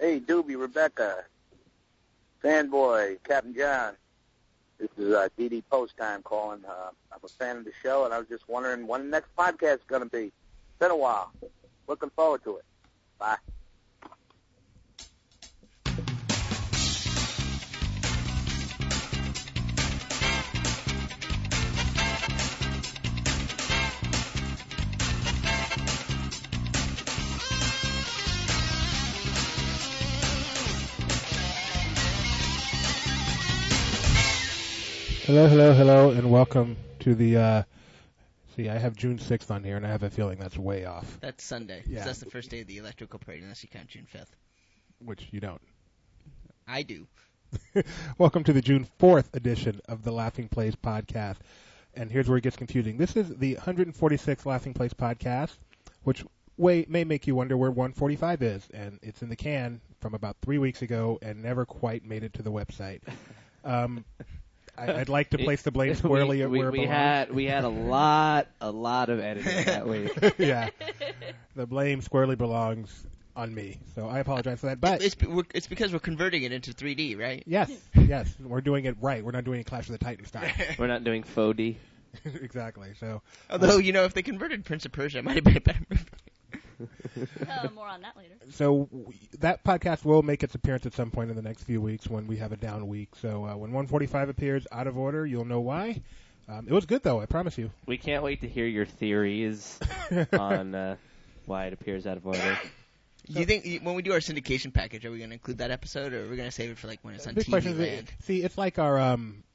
Hey, Doobie, Rebecca, Fanboy, Captain John. This is DD Post Time calling. I'm a fan of the show, and I was just wondering when the next podcast is going to be. It's been a while. Looking forward to it. Bye. Hello, and welcome to the, I have June 6th on here, and I have a feeling that's way off. That's Sunday. Yeah. That's the first day of the electrical parade, unless you count June 5th. Which you don't. I do. Welcome to the June 4th edition of the Laughing Place podcast. And here's where it gets confusing. This is the 146th Laughing Place podcast, which may make you wonder where 145 is. And it's in the can from about 3 weeks ago and never quite made it to the website. I'd like to place the blame squarely at where it belongs. We had a lot of editing that week. Yeah. The blame squarely belongs on me. So I apologize for that. But it's because we're converting it into 3D, right? Yes. We're doing it right. We're not doing Clash of the Titans style. We're not doing 4D. Exactly. So, although, if they converted Prince of Persia, it might have been a better movie. More on that later. So that podcast will make its appearance at some point in the next few weeks when we have a down week. So when 145 appears out of order, you'll know why. It was good, though, I promise you. We can't wait to hear your theories on why it appears out of order. Do you think when we do our syndication package, are we going to include that episode, or are we going to save it for when it's on TV land? See, it's like our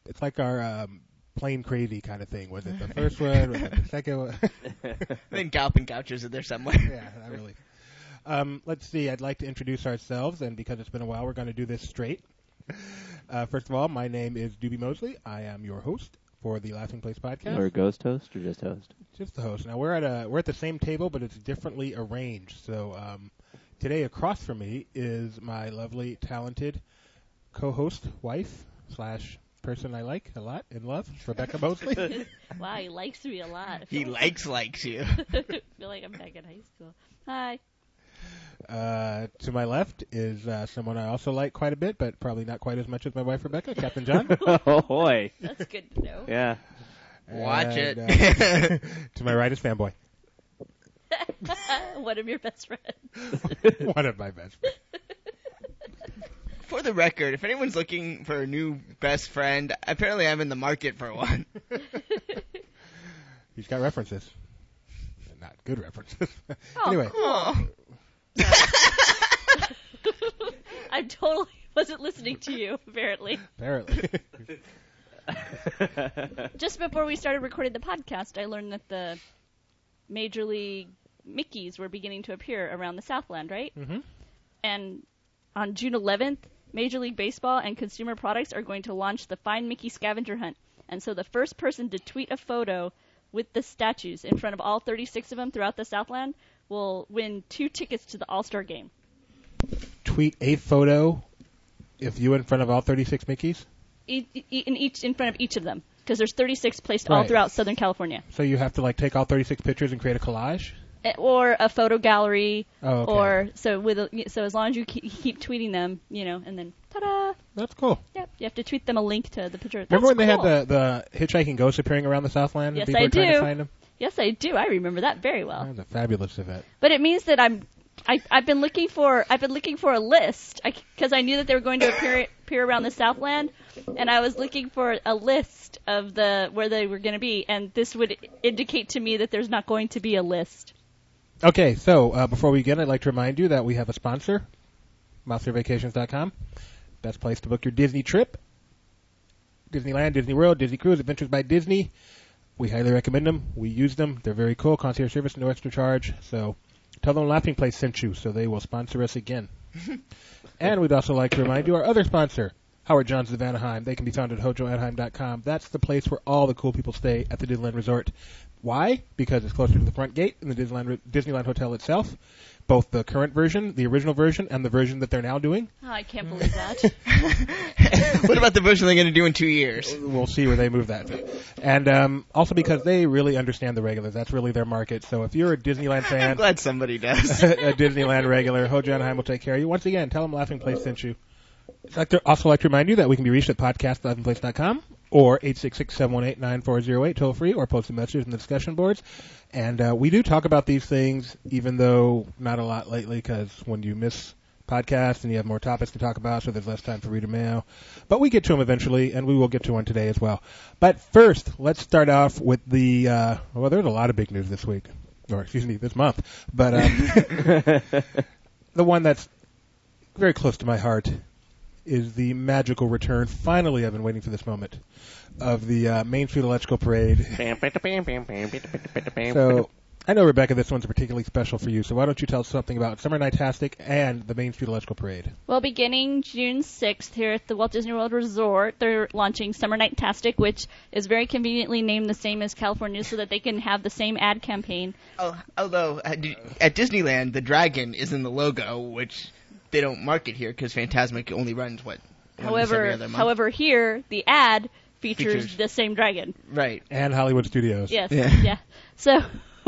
Plain Crazy kind of thing. Was it the first one? Was it the second one? I think Galp and Gouchers are there somewhere. Yeah, not really. Let's see. I'd like to introduce ourselves, and because it's been a while, we're going to do this straight. First of all, my name is Doobie Mosley. I am your host for the Laughing Place podcast. Or ghost host, or just host? Just the host. Now we're at the same table, but it's differently arranged. So today, across from me is my lovely, talented co-host, wife / person I like a lot in love, Rebecca Mosley. Wow, he likes me a lot. He likes you. I feel like I'm back in high school. Hi. To my left is someone I also like quite a bit, but probably not quite as much as my wife Rebecca, Captain John. Oh boy. That's good to know. Yeah. Watch it. To my right is Fanboy. One of your best friends. One of my best friends. For the record, if anyone's looking for a new best friend, apparently I'm in the market for one. He's got references. Not good references. Oh, Anyway. Cool. I totally wasn't listening to you, apparently. Just before we started recording the podcast, I learned that the Major League Mickeys were beginning to appear around the Southland, right? Mm-hmm. And on June 11th, Major League Baseball and Consumer Products are going to launch the Find Mickey scavenger hunt. And so the first person to tweet a photo with the statues in front of all 36 of them throughout the Southland will win 2 tickets to the All-Star Game. Tweet a photo if you in front of all 36 Mickeys? In front of each of them, because there's 36 placed all throughout Southern California. So you have to take all 36 pictures and create a collage? Or a photo gallery. Oh, okay. Or so as long as you keep tweeting them, and then ta-da! That's cool. Yep, you have to tweet them a link to the picture. Remember when they had the hitchhiking ghosts appearing around the Southland? Yes, and people I were trying do. to find them? Yes, I do. I remember that very well. That was a fabulous event. But it means that I've been looking for a list because I knew that they were going to appear around the Southland, and I was looking for a list of where they were going to be, and this would indicate to me that there's not going to be a list. Okay, so before we begin, I'd like to remind you that we have a sponsor, MouseRvacations.com. Best place to book your Disney trip. Disneyland, Disney World, Disney Cruise, Adventures by Disney. We highly recommend them. We use them. They're very cool. Concierge service, no extra charge. So tell them Laughing Place sent you so they will sponsor us again. And we'd also like to remind you our other sponsor, Howard Johns of Anaheim. They can be found at hojoanaheim.com. That's the place where all the cool people stay at the Disneyland Resort. Why? Because it's closer to the front gate in the Disneyland Hotel itself. Both the current version, the original version, and the version that they're now doing. Oh, I can't believe that. What about the version they're going to do in 2 years? We'll see where they move that. And also because they really understand the regulars. That's really their market. So if you're a Disneyland fan, I'm glad somebody does. a Disneyland regular, Hojo Anaheim will take care of you. Once again, tell them Laughing Place sent you. I'd also like to remind you that we can be reached at podcast@laughingplace.com or 866-718-9408 toll free, or post a message in the discussion boards. And we do talk about these things, even though not a lot lately, because when you miss podcasts and you have more topics to talk about, so there's less time for reader mail. But we get to them eventually, and we will get to one today as well. But first, let's start off with the, well, there's a lot of big news this week, or excuse me, this month. But the one that's very close to my heart is the magical return, finally I've been waiting for this moment, of the Main Street Electrical Parade. So, I know, Rebecca, this one's particularly special for you, so why don't you tell us something about Summer Nightastic and the Main Street Electrical Parade? Well, beginning June 6th here at the Walt Disney World Resort, they're launching Summer Nightastic, which is very conveniently named the same as California so that they can have the same ad campaign. Oh, although at Disneyland, the dragon is in the logo, which they don't market here because Fantasmic only runs, what, once every other month? However, here, the ad features the same dragon. Right. And Hollywood Studios. Yes, Yeah. So,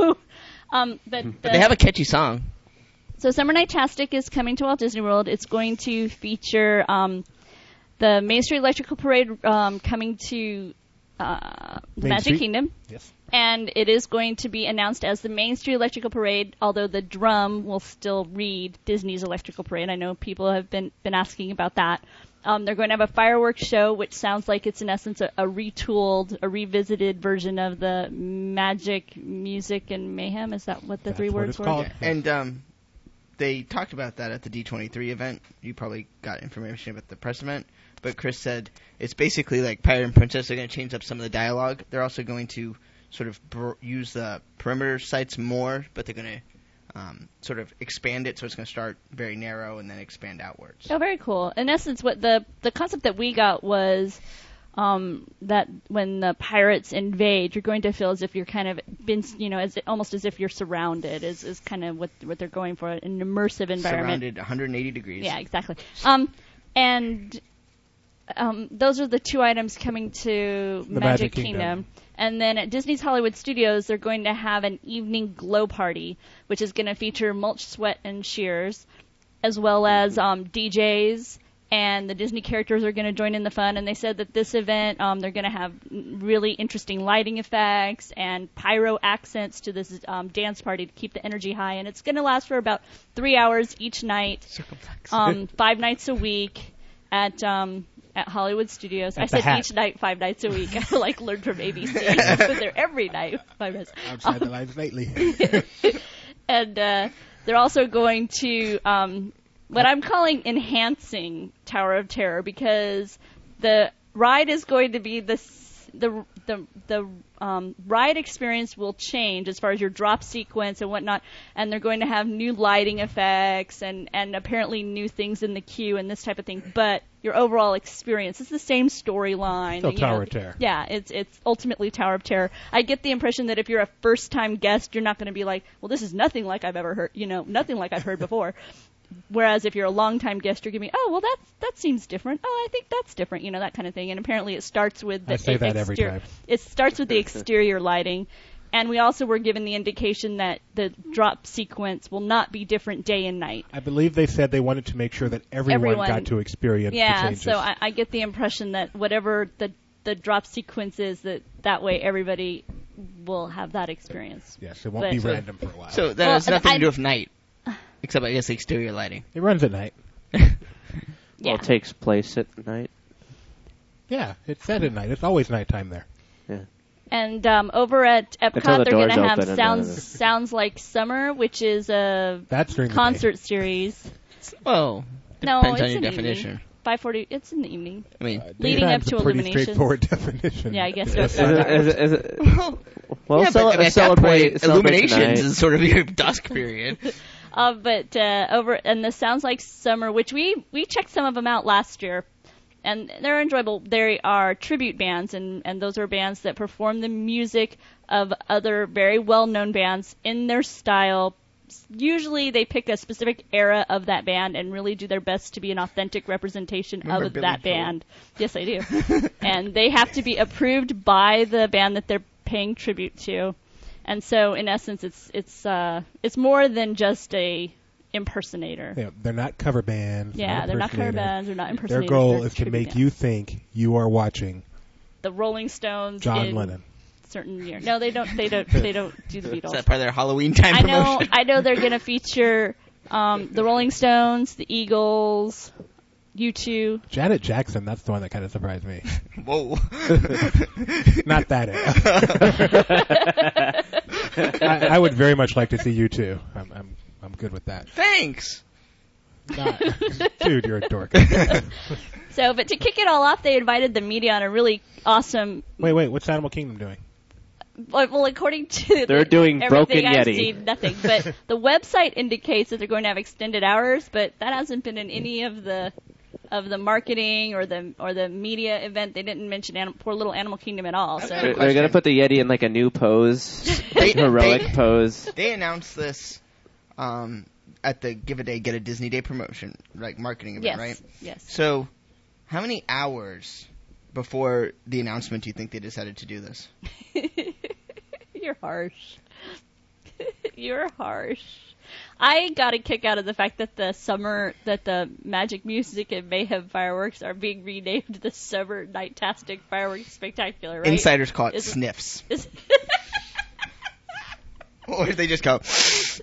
But they have a catchy song. So Summer Nightastic is coming to Walt Disney World. It's going to feature the Main Street Electrical Parade coming to the Magic Kingdom. Yes. And it is going to be announced as the Main Street Electrical Parade, although the drum will still read Disney's Electrical Parade. I know people have been asking about that. They're going to have a fireworks show, which sounds like it's in essence a retooled, a revisited version of the Magic, Music, and Mayhem. Is that what the That's three what words it's were? called. Yeah. And they talked about that at the D23 event. You probably got information about the press event. But Chris said it's basically like Pirate and Princess. They're going to change up some of the dialogue. They're also going to sort of use the perimeter sites more, but they're going to sort of expand it, so it's going to start very narrow and then expand outwards. Oh, very cool. In essence, what the concept that we got was that when the pirates invade, you're going to feel as if you're kind of been, almost as if you're surrounded. Is kind of what they're going for, an immersive environment. Surrounded 180 degrees. Yeah, exactly. And those are the two items coming to The Magic Kingdom. And then at Disney's Hollywood Studios, they're going to have an evening glow party, which is going to feature Mulch, Sweat, and Shears, as well as DJs, and the Disney characters are going to join in the fun. And they said that this event, they're going to have really interesting lighting effects and pyro accents to this dance party to keep the energy high. And it's going to last for about 3 hours each night, So complex. 5 nights a week at Hollywood Studios. At I the said Hat. each night, 5 nights a week. I learned from ABC. I've been there every night. 5 nights. Outside the lines lately. And they're also going to what I'm calling enhancing Tower of Terror, because the ride is going to be the ride experience will change as far as your drop sequence and whatnot, and they're going to have new lighting effects and apparently new things in the queue and this type of thing. But your overall experience is the same storyline. Still Tower of Terror. Yeah, it's ultimately Tower of Terror. I get the impression that if you're a first-time guest, you're not going to be like, well, this is nothing like I've ever heard, nothing like I've heard before. Whereas if you're a long-time guest, you're going to be, oh, well, that seems different. Oh, I think that's different, that kind of thing. And apparently it starts with the I say that every time. It starts with the exterior lighting. And we also were given the indication that the drop sequence will not be different day and night. I believe they said they wanted to make sure that everyone got to experience the changes. So I get the impression that whatever the drop sequence is, that way everybody will have that experience. Yes, it won't be random for a while. So that has nothing to do with night, except I guess the exterior lighting. It runs at night. Well, it takes place at night. Yeah, it's set at night. It's always nighttime there. Yeah. And over at Until Epcot, the they're going to doors have open Sounds Like Summer, which is a That's during the concert series. Well, No, depends it's on your in the definition. evening. 5:40. It's in the evening. I mean, Leading up Daytime's to a pretty Illuminations. straightforward definition. Yeah, I guess Yes. so. Is it, well, yeah, but at that celebrate point, Illuminations tonight. is sort of your dusk period. But over and the Sounds Like Summer, which we checked some of them out last year, and they're enjoyable. They are tribute bands, and those are bands that perform the music of other very well-known bands in their style. Usually they pick a specific era of that band and really do their best to be an authentic representation Remember of Billy that Joel? band. Yes, I do. And they have to be approved by the band that they're paying tribute to. And so, in essence, it's more than just a impersonator. Yeah, they're not cover bands. Yeah, they're not cover bands. They're not Their impersonators. goal they're is to tribute make bands. you think you are watching The Rolling Stones. John in Lennon. Certain year. No, they don't. They don't do the Is Beatles. that part of their Halloween time promotion? I know they're gonna feature the Rolling Stones, the Eagles, U2. Janet Jackson, that's the one that kind of surprised me. Whoa. Not that era. I would very much like to see you too. I'm good with that. Thanks. Dude, you're a dork. So, but to kick it all off, they invited the media on a really awesome. Wait, what's Animal Kingdom doing? Well, according to They're doing everything Broken I've Yeti. seen, nothing. But the website indicates that they're going to have extended hours, but that hasn't been in any of the marketing or the media event. They didn't mention poor little Animal Kingdom at all. So They're going to put the Yeti in like a new pose, heroic pose. They announced this at the Give a Day, Get a Disney Day promotion, like marketing event, yes, right? yes. So, how many hours before the announcement do you think they decided to do this? You're harsh. You're harsh. I got a kick out of the fact that the Magic Music and Mayhem fireworks are being renamed the Summer Nightastic Fireworks Spectacular, right? Insiders call it Is it- sniffs. Is- Or they just go, so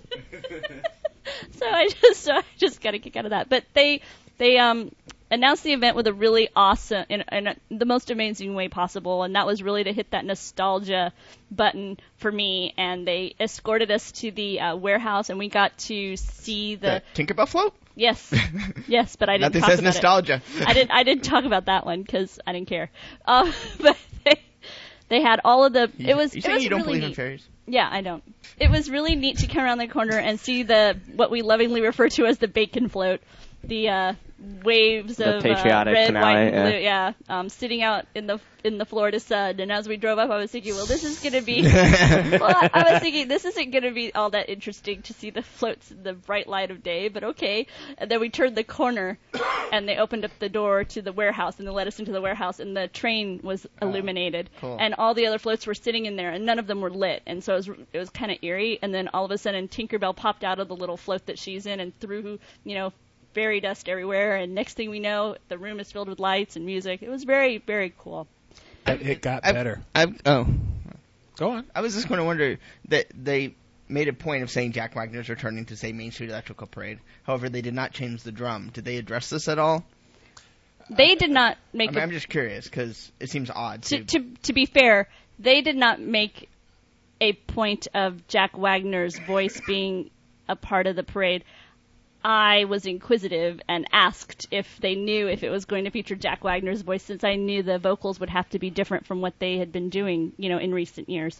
I just got a kick out of that. But they announced the event with a really awesome, in the most amazing way possible, and that was really to hit that nostalgia button for me. And they escorted us to the warehouse, and we got to see the Tinkerbell float? yes, but I didn't Nothing talk says about nostalgia. it. I didn't talk about that one because I didn't care. But they had all of the. It was. You it saying was you don't really believe in neat. fairies? Yeah, I don't. It was really neat to come around the corner and see what we lovingly refer to as the bacon float, the waves The of patriotic red, finale, white, and blue, sitting out in the Florida sun. And as we drove up, I was thinking, well, this is going to be. I was thinking this isn't going to be all that interesting to see the floats in the bright light of day, but okay. And then we turned the corner, and they opened up the door to the warehouse, and they let us into the warehouse, and the train was illuminated, cool. and all the other floats were sitting in there, and none of them were lit, and so it was kind of eerie. And then all of a sudden, Tinkerbell popped out of the little float that she's in and threw, fairy dust everywhere, and next thing we know, the room is filled with lights and music. It was very, very cool. It got better. Oh. Go on. I was just going to wonder that they made a point of saying Jack Wagner's returning to, say, Main Street Electrical Parade. However, they did not change the drum. Did they address this at all? They did not make I'm just curious because it seems odd. to be fair, they did not make a point of Jack Wagner's voice being a part of the parade. I was inquisitive and asked if they knew if it was going to feature Jack Wagner's voice, since I knew the vocals would have to be different from what they had been doing, in recent years.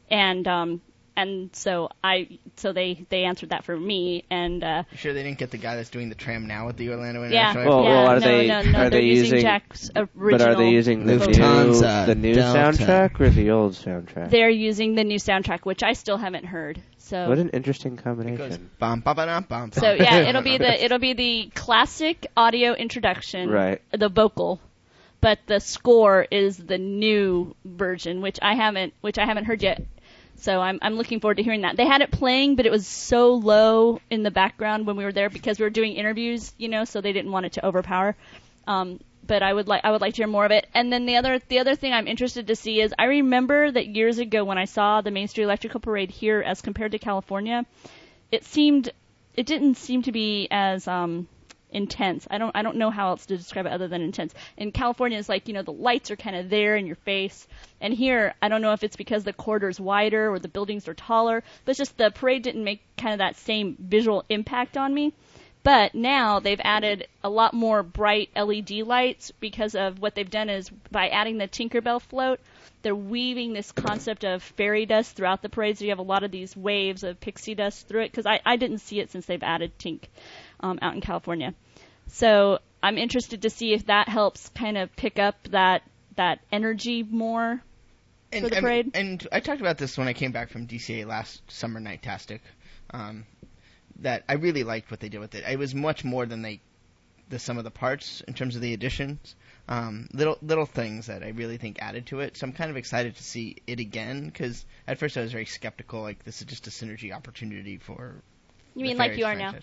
And so they answered that for me, and You sure they didn't get the guy that's doing the tram now at the Orlando yeah, International Well, are no, they they're using Jack's original? But are they using the Lufthansa new Delta. soundtrack or the old soundtrack? They're using the new soundtrack, which I still haven't heard. So What an interesting It goes combination. bum ba ba dum bum. So yeah, it'll be the classic audio introduction, Right. The vocal, but the score is the new version, which I haven't heard yet. So I'm looking forward to hearing that. They had it playing, but it was so low in the background when we were there because we were doing interviews, so they didn't want it to overpower. But I would like to hear more of it. And then the other thing I'm interested to see is I remember that years ago when I saw the Main Street Electrical Parade here as compared to California, it didn't seem to be as intense. I don't know how else to describe it other than intense. In California, it's like, the lights are kind of there in your face. And here, I don't know if it's because the corridor's wider or the buildings are taller, but it's just the parade didn't make kind of that same visual impact on me. But now they've added a lot more bright LED lights because of what they've done is by adding the Tinkerbell float, they're weaving this concept of fairy dust throughout the parade. So you have a lot of these waves of pixie dust through it because I didn't see it since they've added Tink out in California. So I'm interested to see if that helps kind of pick up that energy more for the parade. And I talked about this when I came back from DCA last summer, Night-tastic, that I really liked what they did with it. It was much more than the sum of the parts in terms of the additions. Little things that I really think added to it. So I'm kind of excited to see it again, because at first I was very skeptical, like this is just a synergy opportunity for. You mean like you are franchise.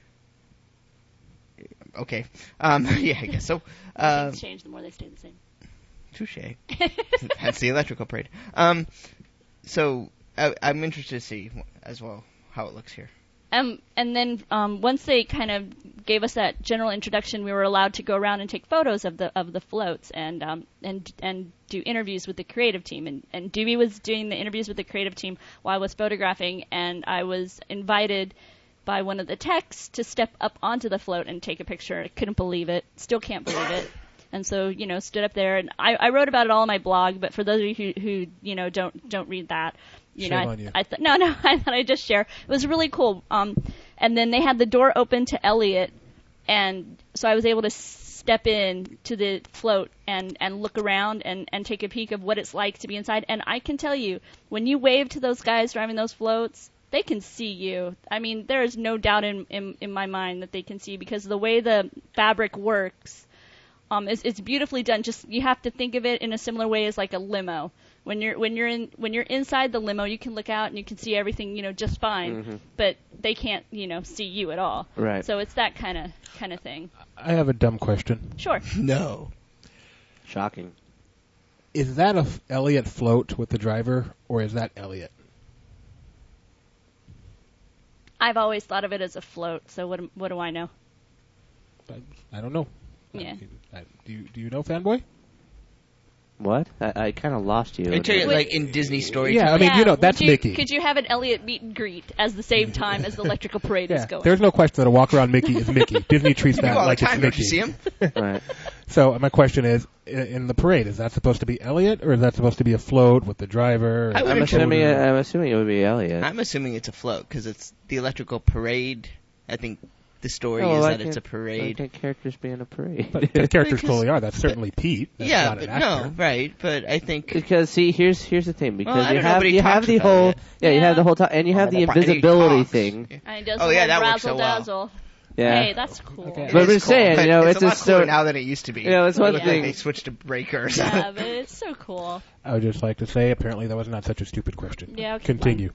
Okay. Yeah, I guess so. Things change, the more they stay the same. Touche. Hence the electrical parade. So I'm interested to see as well how it looks here. And then once they kind of gave us that general introduction, we were allowed to go around and take photos of the floats and do interviews with the creative team. And Doobie was doing the interviews with the creative team while I was photographing, and I was invited by one of the techs to step up onto the float and take a picture. I couldn't believe it. Still can't believe it. And so, stood up there, and I wrote about it all on my blog. But for those of you who don't read that, I thought I'd just share. It was really cool. And then they had the door open to Elliot, and so I was able to step in to the float and look around and take a peek of what it's like to be inside. And I can tell you, when you wave to those guys driving those floats, they can see you. I mean, there is no doubt in my mind that they can see, because the way the fabric works, it's beautifully done. Just you have to think of it in a similar way as like a limo. When you're inside the limo, you can look out and you can see everything, just fine. Mm-hmm. But they can't, see you at all. Right. So it's that kind of thing. I have a dumb question. Sure. No. Shocking. Is that a Elliot float with the driver, or is that Elliot? I've always thought of it as a float. So what do I know? I don't know. Yeah. Do you know, Fanboy? What? I kind of lost you. Like in Disney story. Yeah, I mean, that's Mickey. Could you have an Elliot meet and greet at the same time as the electrical parade is going? There's no question that a walk around Mickey is Mickey. Disney treats that like it's Mickey. Don't you see him? Right. So my question is, in the parade, is that supposed to be Elliot, or is that supposed to be a float with the driver? I'm assuming it would be Elliot. I'm assuming it's a float because it's the electrical parade. I think the story is that it's a parade. Why can't characters be in a parade? But the characters totally are. That's certainly Pete. That's not an actor. No, right. But I think because here's the thing, because you have the whole time, and you have the invisibility thing. And he does that works so well. Yeah. Hey, that's cool. Okay. But I'm just saying, it's a lot cooler now than it used to be. It's one thing. They switched to breakers. Yeah, but it's so cool. I would just like to say, apparently that was not such a stupid question. Yeah. Okay, continue.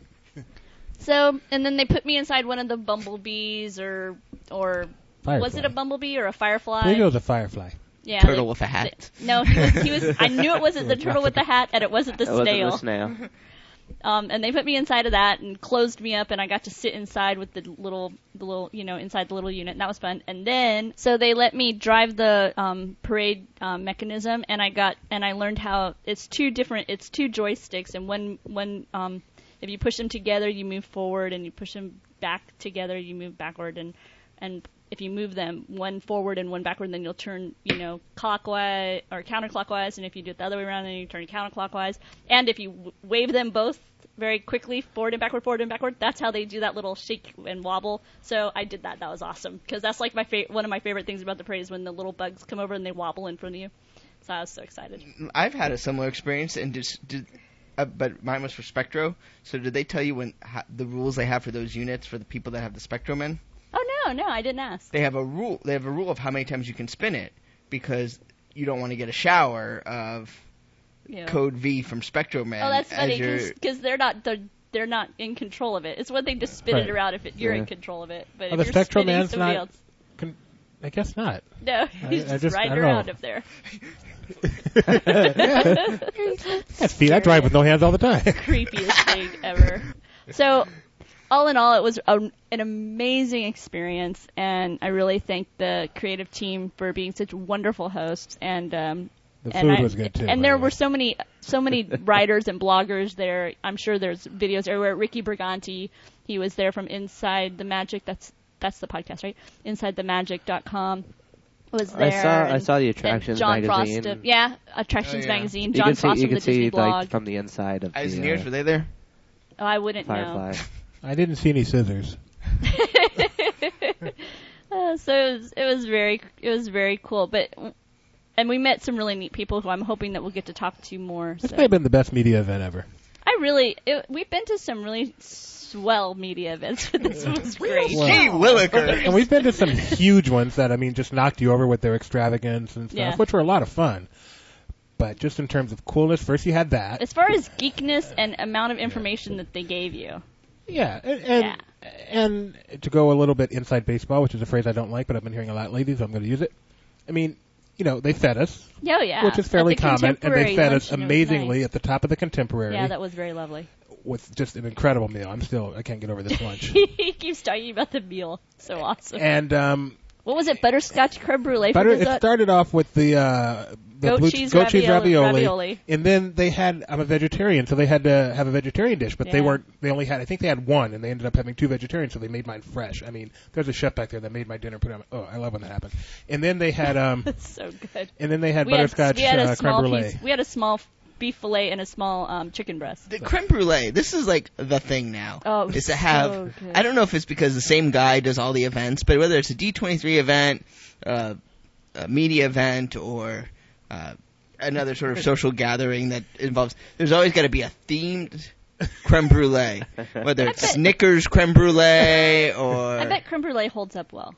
So, and then they put me inside one of the bumblebees, or Firefly. Was it a bumblebee or a firefly? I think it was a firefly. Yeah, turtle with a hat. No, he was. I knew it wasn't the turtle with the hat, and it wasn't the snail. Wasn't the snail. And they put me inside of that and closed me up, and I got to sit inside with the little, inside the little unit, and that was fun. And then, so they let me drive the parade mechanism, and I learned how it's two joysticks, and one if you push them together, you move forward, and you push them back together, you move backward, and if you move them one forward and one backward, then you'll turn, clockwise or counterclockwise, and if you do it the other way around, then you turn counterclockwise. And if you wave them both very quickly, forward and backward, that's how they do that little shake and wobble. So I did that. That was awesome, because that's like one of my favorite things about the parade is when the little bugs come over and they wobble in front of you. So I was so excited. I've had a similar experience, and but mine was for Spectro. So did they tell you the rules they have for those units for the people that have the Spectromen? Oh no, I didn't ask. They have a rule. They have a rule of how many times you can spin it, because you don't want to get a shower of code V from Spectromen. Oh, that's funny, because they're not in control of it. It's one thing to spin it around if you're in control of it, but if you're spinning somebody else, I guess not. No, he's just riding around up there. See, I drive with no hands all the time. Creepiest thing ever. So, all in all, it was an amazing experience, and I really thank the creative team for being such wonderful hosts. And the food was good too. And there were so many writers and bloggers there. I'm sure there's videos everywhere. Ricky Briganti, he was there from Inside the Magic. That's the podcast, right? InsideTheMagic.com. Was there. I saw the Attractions John magazine. Frost Attractions magazine. John Frost from the Disney blog. Like, from the inside of Eisner's, were they there? Oh, I wouldn't Firefly. know. I didn't see any scissors. So it was very cool. And we met some really neat people who I'm hoping that we'll get to talk to more. This may have been the best media event ever. We've been to some really swell media events, but this was great. Gee Willikers. And we've been to some huge ones that, just knocked you over with their extravagance and stuff, which were a lot of fun. But just in terms of coolness, first you had that. As far as geekness and amount of information that they gave you. Yeah, and to go a little bit inside baseball, which is a phrase I don't like, but I've been hearing a lot lately, so I'm going to use it. They fed us. Oh, yeah. Which is fairly common, and they fed us amazingly nice. at the top of the Contemporary. Yeah, that was very lovely. With just an incredible meal. I can't get over this lunch. He keeps talking about the meal. So awesome. And, what was it, butterscotch creme brulee? It started off with the goat cheese ravioli. And then they had, I'm a vegetarian, so they had to have a vegetarian dish, but they only had, I think they had one, and they ended up having 2 vegetarians, so they made mine fresh. There's a chef back there that made my dinner, I love when that happens. And then they had, that's so good. And then they had butterscotch creme brulee. We had a small beef fillet and a small chicken breast. The creme brulee, this is like the thing now. Oh, is to have, so good. I don't know if it's because the same guy does all the events, but whether it's a D23 event, a media event, or another sort of social gathering that involves, there's always got to be a themed creme brulee, whether it's Snickers creme brulee or... I bet creme brulee holds up well.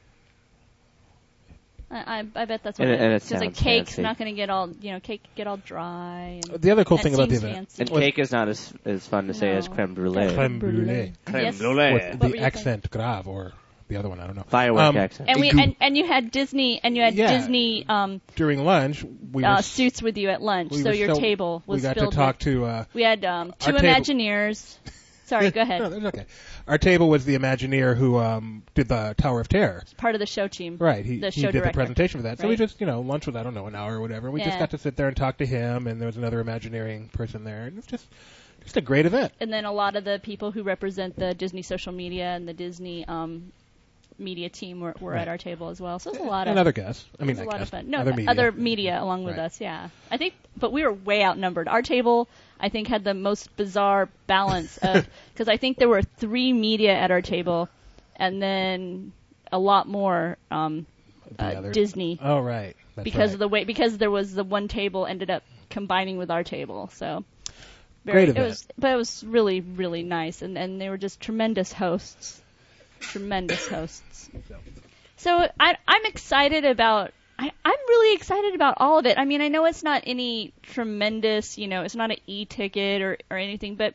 I bet that's what it is. Because like cake's not going to get all, cake get all dry. And the other cool thing about the event, and cake is not as fun to say as creme brulee. Creme brulee. Creme brulee. With the accent grave, or the other one, I don't know. Firework accent. And you had Disney Disney during lunch. Suits with you at lunch, so your table was filled. We got to talk to. We had 2 Imagineers. Sorry, go ahead. No, that's okay. Our table was the Imagineer who did the Tower of Terror. Part of the show team. Right. He did the presentation for that. So right. we just, lunch was, an hour or whatever. We just got to sit there and talk to him, and there was another Imagineering person there. And it was just a great event. And then a lot of the people who represent the Disney social media and the Disney media team were at our table as well. So it was a lot of... And other guests. A lot of fun. No, other media along with us, yeah. I think, but we were way outnumbered. Our table, I think, had the most bizarre balance of... Because I think there were 3 media at our table, and then a lot more Disney. Oh, right. Because there was the one table ended up combining with our table, so... Great event. It was really, really nice, and they were just tremendous hosts. Tremendous hosts. So I'm excited about. I'm really excited about all of it. I know it's not any tremendous, it's not an e-ticket or anything, but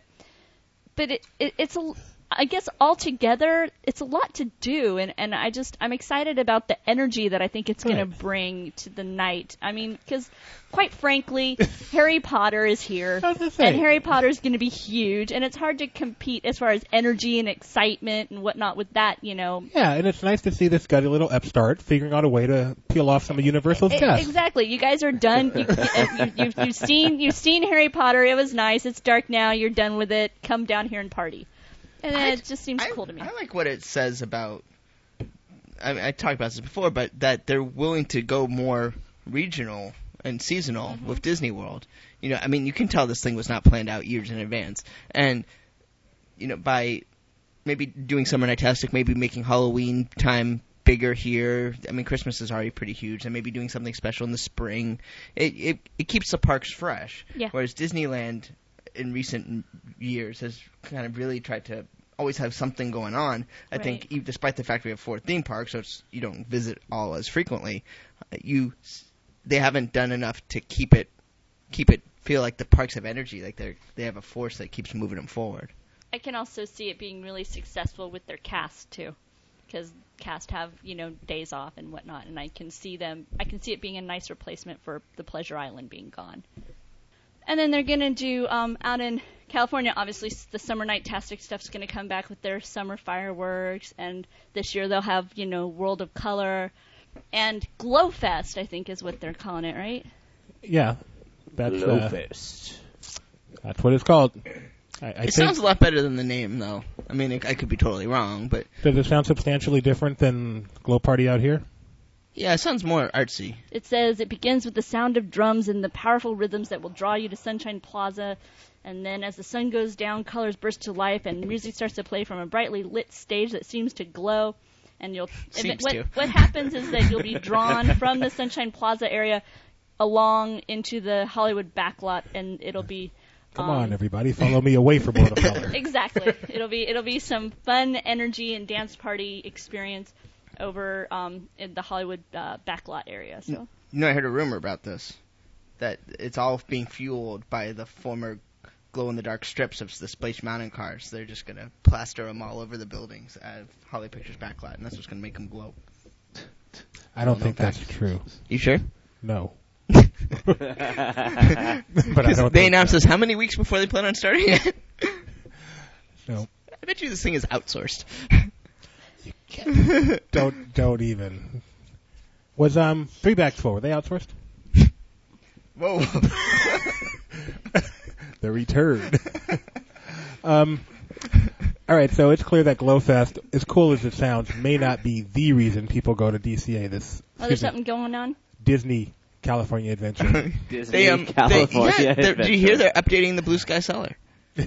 it's a. I guess altogether it's a lot to do, and I'm excited about the energy that I think it's going to bring to the night. Because quite frankly, Harry Potter is here, and Harry Potter is going to be huge, and it's hard to compete as far as energy and excitement and whatnot with that, Yeah, and it's nice to see this gutty little upstart figuring out a way to peel off some of Universal's dust. Exactly. You guys are done. You've seen Harry Potter. It was nice. It's dark now. You're done with it. Come down here and party. And it just seems cool to me. I like what it says about. I talked about this before, but that they're willing to go more regional and seasonal with Disney World. You can tell this thing was not planned out years in advance. And by maybe doing Summer Nightastic, maybe making Halloween time bigger here. Christmas is already pretty huge, and maybe doing something special in the spring. It keeps the parks fresh. Yeah. Whereas Disneyland in recent years has kind of really tried to always have something going on. I think, despite the fact we have 4 theme parks, so you don't visit all as frequently, they haven't done enough to keep it feel like the parks have energy, like they have a force that keeps moving them forward. I can also see it being really successful with their cast too, because cast have days off and whatnot, and I can see it being a nice replacement for the Pleasure Island being gone. And then they're going to do, out in California, obviously the Summer Nightastic stuff's going to come back with their summer fireworks. And this year they'll have, World of Color and Glowfest, I think is what they're calling it, right? Yeah. That's Glowfest. That's what it's called. It sounds a lot better than the name, though. I could be totally wrong, but... Does it sound substantially different than Glow Party out here? Yeah, it sounds more artsy. It says it begins with the sound of drums and the powerful rhythms that will draw you to Sunshine Plaza. And then as the sun goes down, colors burst to life and music starts to play from a brightly lit stage that seems to glow. and you'll. What happens is that you'll be drawn from the Sunshine Plaza area along into the Hollywood backlot, and it'll be. Come on, everybody, follow me away from World of Color. Exactly. It'll be some fun energy and dance party experience over in the Hollywood backlot area. So. I heard a rumor about this, that it's all being fueled by the former glow-in-the-dark strips of the Splash Mountain cars. They're just going to plaster them all over the buildings at Hollywood Pictures backlot, and that's what's going to make them glow. I don't think that's true. You sure? No. But they announced this how many weeks before they plan on starting it? No. I bet you this thing is outsourced. You can't. Don't even. Was 3 Backs 4, were they outsourced? Whoa. The return. All right, so it's clear that GlowFest, as cool as it sounds, may not be the reason people go to DCA this. There's something going on? Disney California Adventure. Disney California Adventure. Did you hear they're updating the Blue Sky Cellar?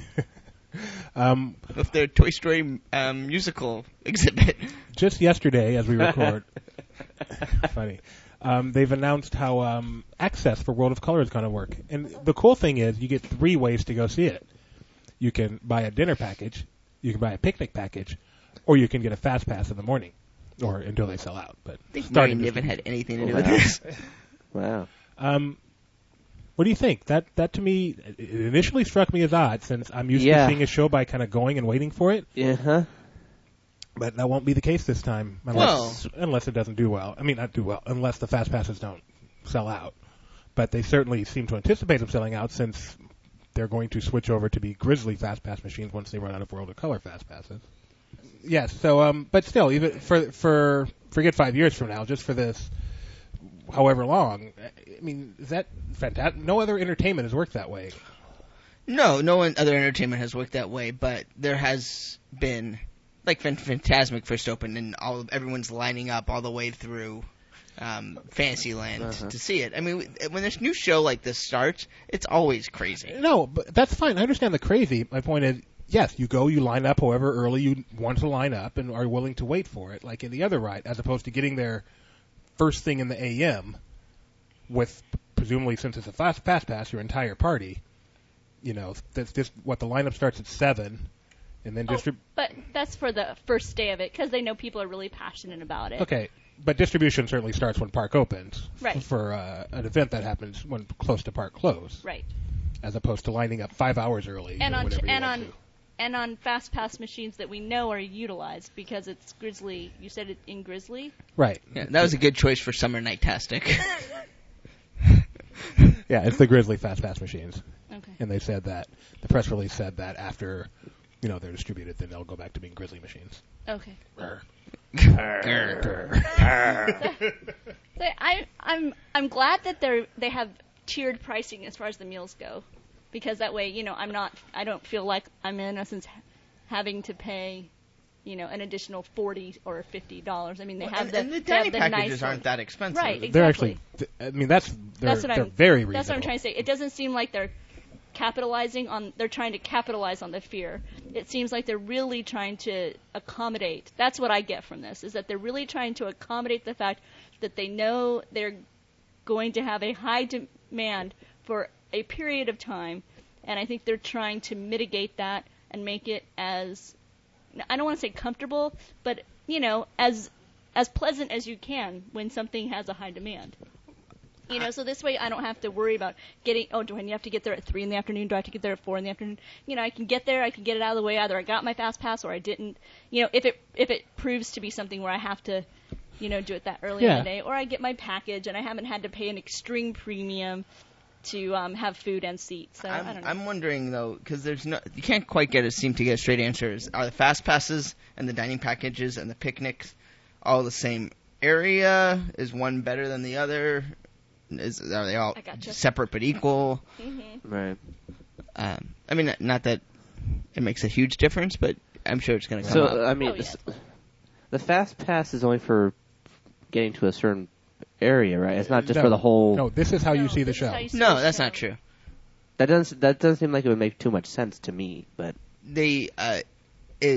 With their Toy Story musical exhibit. Just yesterday, as we record. Funny. They've announced how access for World of Color is going to work. And the cool thing is you get 3 ways to go see it. You can buy a dinner package, you can buy a picnic package, or you can get a fast pass in the morning, or until they sell out. But I think Marty Niven had anything to do with this. Wow. What do you think? That to me, it initially struck me as odd, since I'm used to seeing a show by kind of going and waiting for it. Yeah. But that won't be the case this time, unless it doesn't do well. I mean, not do well, unless the fast passes don't sell out. But they certainly seem to anticipate them selling out, since they're going to switch over to be Grizzly fast pass machines once they run out of World of Color fast passes. Yes. So, but still, even for forget 5 years from now, just for this, however long. I mean, is that fantastic? No other entertainment has worked that way. No other entertainment has worked that way. But there has been. Like when Fantasmic first opened, and everyone's lining up all the way through Fantasyland to see it. I mean, when this new show like this starts, it's always crazy. No, but that's fine. I understand the crazy. My point is, yes, you go, you line up however early you want to line up and are willing to wait for it, like in the other ride, as opposed to getting there first thing in the a.m. with, presumably, since it's a fast pass, your entire party. You know, that's just what the lineup starts at 7. And then but that's for the first day of it, because they know people are really passionate about it. Okay, but distribution certainly starts when park opens. Right. For an event that happens when close to park close. Right. As opposed to lining up 5 hours early. And on fast pass machines that we know are utilized, because it's Grizzly. You said it in Grizzly. Right. Yeah, that was a good choice for Summer Night-tastic. Yeah, it's the Grizzly fast pass machines. Okay. And they said that the press release said that after. You know, they're distributed, then they'll go back to being Grizzly machines. Okay. I'm glad that they have tiered pricing as far as the meals go, because that way, you know, I don't feel like I'm in essence having to pay, you know, an additional $40 or $50. I mean, the dining packages aren't that expensive. Right, exactly. They're actually, I mean, they're very reasonable. That's what I'm trying to say. It doesn't seem like they're trying to capitalize on the fear. It seems like they're really trying to accommodate. That's what I get from this, is that they're really trying to accommodate the fact that they know they're going to have a high demand for a period of time, and I think they're trying to mitigate that and make it as, I don't want to say comfortable, but, you know, as pleasant as you can when something has a high demand. You know, so this way I don't have to worry about do I have to get there at 3 in the afternoon? Do I have to get there at 4 in the afternoon? You know, I can get there, I can get it out of the way. Either I got my fast pass or I didn't. You know, if it proves to be something where I have to, you know, do it that early in the day, or I get my package and I haven't had to pay an extreme premium to have food and seats. So I don't know. I'm wondering though, because you can't quite seem to get a straight answer. Are the fast passes and the dining packages and the picnics all the same area? Is one better than the other? Are they all separate but equal? Mm-hmm. Right. I mean, not that it makes a huge difference, but I'm sure it's going to come up. So, I mean, the fast pass is only for getting to a certain area, right? It's not just for the whole. No, this is how you see the show. No, that's not true. That doesn't seem like it would make too much sense to me, but it's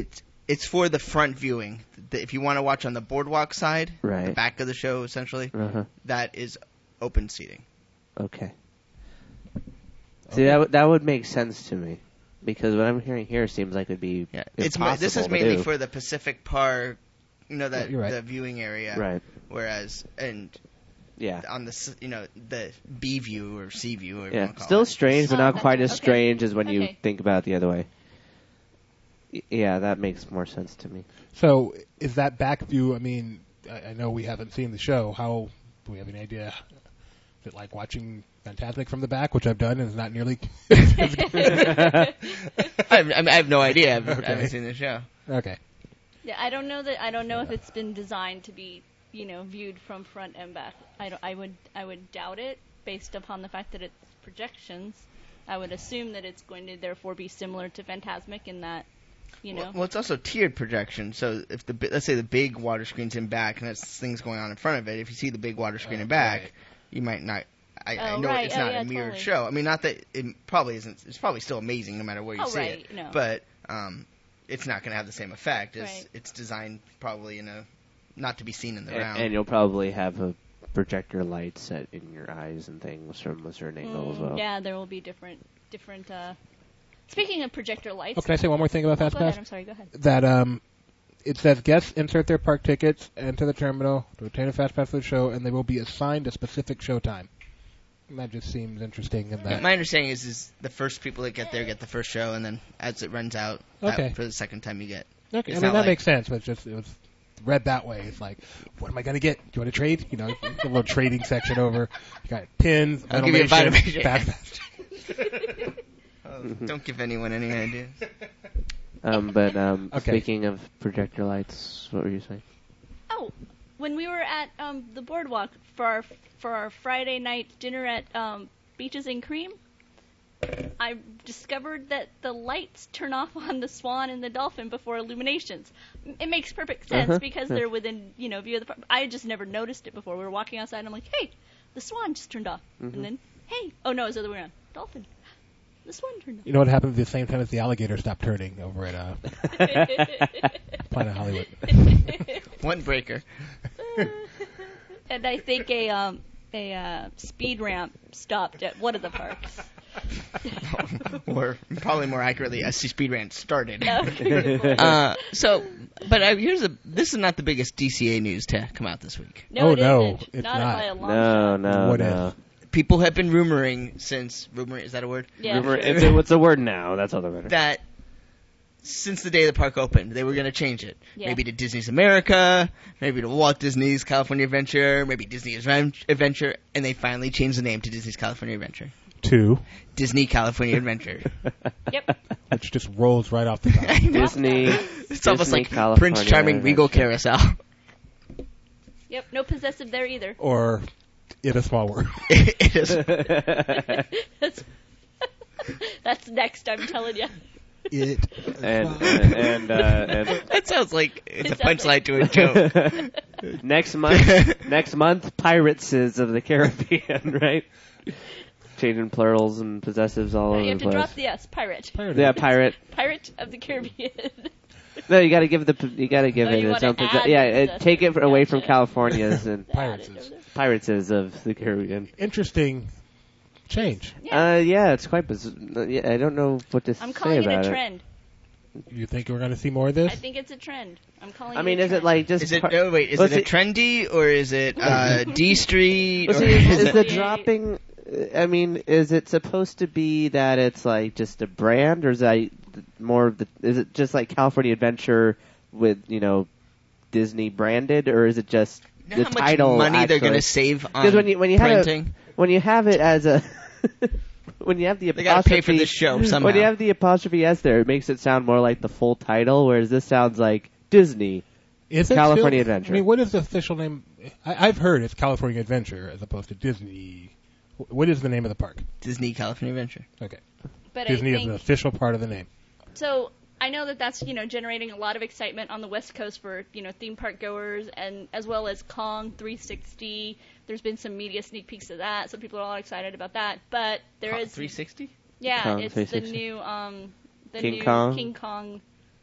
It's for the front viewing. If you want to watch on the boardwalk side, the Right. back of the show, essentially, Uh-huh. that is open seating. Okay. See, that would make sense to me, because what I'm hearing here seems like it'd be Yeah, impossible this is to mainly do. for the Pacific Park, that You're right. the viewing area. Right. Whereas Yeah. on the B view or C view, whatever you Yeah. want to call Still it. strange, but not quite as Okay. strange as when you Okay. think about it the other way. Yeah, that makes more sense to me. So is that back view? I mean, I know we haven't seen the show. How do we have any idea? Is it like watching Fantasmic from the back, which I've done, and it's not nearly. I have no idea. I Okay. haven't seen the show. Okay. Yeah, I don't know if it's been designed to be, viewed from front and back. I would doubt it based upon the fact that it's projections. I would assume that it's going to therefore be similar to Fantasmic in that, Well, it's also tiered projection. So if let's say the big water screen's in back and there's things going on in front of it, if you see the big water screen in back, right. you might not. I Oh, know right. it's Oh, not yeah, a mirrored totally. show. I mean, not that it probably isn't. It's probably still amazing no matter where you Oh, see right, it. no. But it's not going to have the same effect. Right. It's designed probably not to be seen in the And, round. and you'll probably have a projector light set in your eyes and things from a certain angle as well. Yeah, there will be different. Speaking of projector lights. Oh, can I say one more thing about Go FastPass? ahead. I'm sorry. Go ahead. That it says guests insert their park tickets into the terminal to obtain a FastPass for the show, and they will be assigned a specific showtime. And that just seems interesting. In that, My understanding is the first people that get there get the first show, and then as it runs out, Okay. for the second time you get. okay, I it's mean not that like- makes sense, but it was read that way. It's like, what am I gonna get? Do you want to trade? A little trading section over. You got pins, I'll give you a Ventilation, vitamin. FastPass. Don't give anyone any ideas. Okay. Speaking of projector lights, what were you saying? Oh, when we were at the boardwalk for our Friday night dinner at Beaches and Cream, I discovered that the lights turn off on the Swan and the Dolphin before illuminations. It makes perfect sense Uh-huh. because they're within view of the. I had just never noticed it before. We were walking outside and I'm like, hey, the Swan just turned off, and then hey, oh no, it's the other way around. Dolphin, the Swan turned off. You know what happened at the same time as the alligator stopped turning over at Planet Hollywood? One breaker. And I think a speed ramp stopped at one of the parks. Or probably more accurately, a speed ramp started. Okay. This is not the biggest DCA news to come out this week. No, Oh, it no, isn't. it's Not not. by a long No, shot. no, What no. if? People have been rumoring since is that a word? Yeah, Rumor, sure. what's the word now? That's all that matters. That since the day the park opened, they were going to change it. Yeah. Maybe to Disney's America, maybe to Walt Disney's California Adventure, maybe Disney's Adventure, and they finally changed the name to Disney's California Adventure. 2, Disney California Adventure. Yep. which just rolls right off the top. Disney. It's almost Disney like California Prince Charming Regal Adventure. Carousel. Yep. No possessive there either. Or in a small word. It is. That's next. I'm telling you. It. and That sounds like it's a It sounds punchline to a joke. next month, Pirates of the Caribbean, right? Changing plurals and possessives all over You have the to place. drop the S. Pirate. Yeah, pirate. Pirate of the Caribbean. No, you got to give it Oh, its you own. wanna add Yeah, the take it away from gotcha. California's and Pirates Add it is. over Pirates of the Caribbean. Interesting change. there. Yeah. Yeah, it's quite bizarre. Yeah, I don't know what to I'm say calling it about a it. trend. You think we're going to see more of this? I think it's a trend. I'm calling I it mean, a is it trend. like just? Is it? par- Oh wait, is Well, it a trendy or is it D Street? Well, Or see, is is it? the dropping? I mean, is it supposed to be that it's like just a brand, or is that more of the? Is it just like California Adventure with Disney branded, or is it just You know the how much title? money they're actually? going to save on Because when you have printing? when you have it as a when you have the They got to pay for apostrophe this show somehow. when you have the apostrophe S there, it makes it sound more like the full title, whereas this sounds like Disney. Is it California still- Adventure. I mean, what is the official name? I've heard it's California Adventure as opposed to Disney. What is the name of the park? Disney California Adventure. Okay. But Disney I is think the official part of the name. so. I know that's generating a lot of excitement on the West Coast for theme park goers, and as well as Kong 360. There's been some media sneak peeks of that, so people are all excited about that. But there is 360. yeah, Kong it's 360. the new King new Kong? King Kong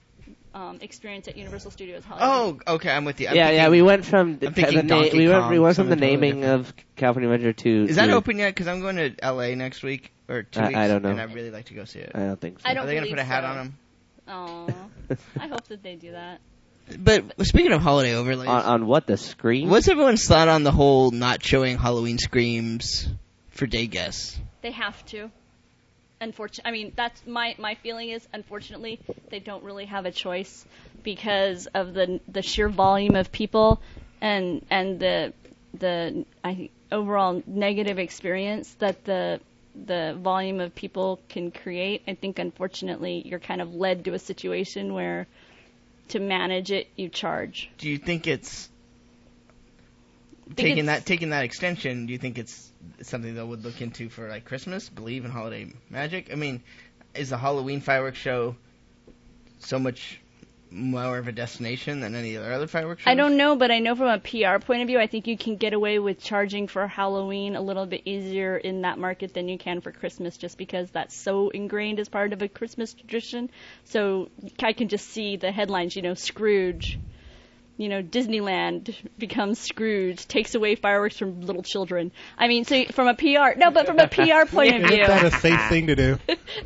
experience at Universal Studios Hollywood. Oh, okay, I'm with you. We went from I'm thinking Donkey Kong, we went from the something totally naming of California Adventure to. Is that open yet? Because I'm going to L.A. next week or 2 weeks. I don't know. And I'd really like to go see it. I don't think so. I don't Are they going to believe put a hat so. on them? Oh, I hope that they do that. But speaking of holiday overlays, on what, the screen? what's everyone's thought on the whole not showing Halloween Screams for day guests? They have to. I mean, that's my feeling is, unfortunately, they don't really have a choice because of the sheer volume of people and the overall negative experience that the volume of people can create. I think, unfortunately, you're kind of led to a situation where to manage it, you charge. Do you think it's taking that extension? Do you think it's something they would look into for like Christmas? Believe in holiday magic. I mean, is the Halloween fireworks show so much more of a destination than any other fireworks shows? I don't know, but I know from a PR point of view, I think you can get away with charging for Halloween a little bit easier in that market than you can for Christmas, just because that's so ingrained as part of a Christmas tradition. So I can just see the headlines, Scrooge, Disneyland becomes Scrooge, takes away fireworks from little children. I mean, so from a PR point of view. Isn't that a safe thing to do?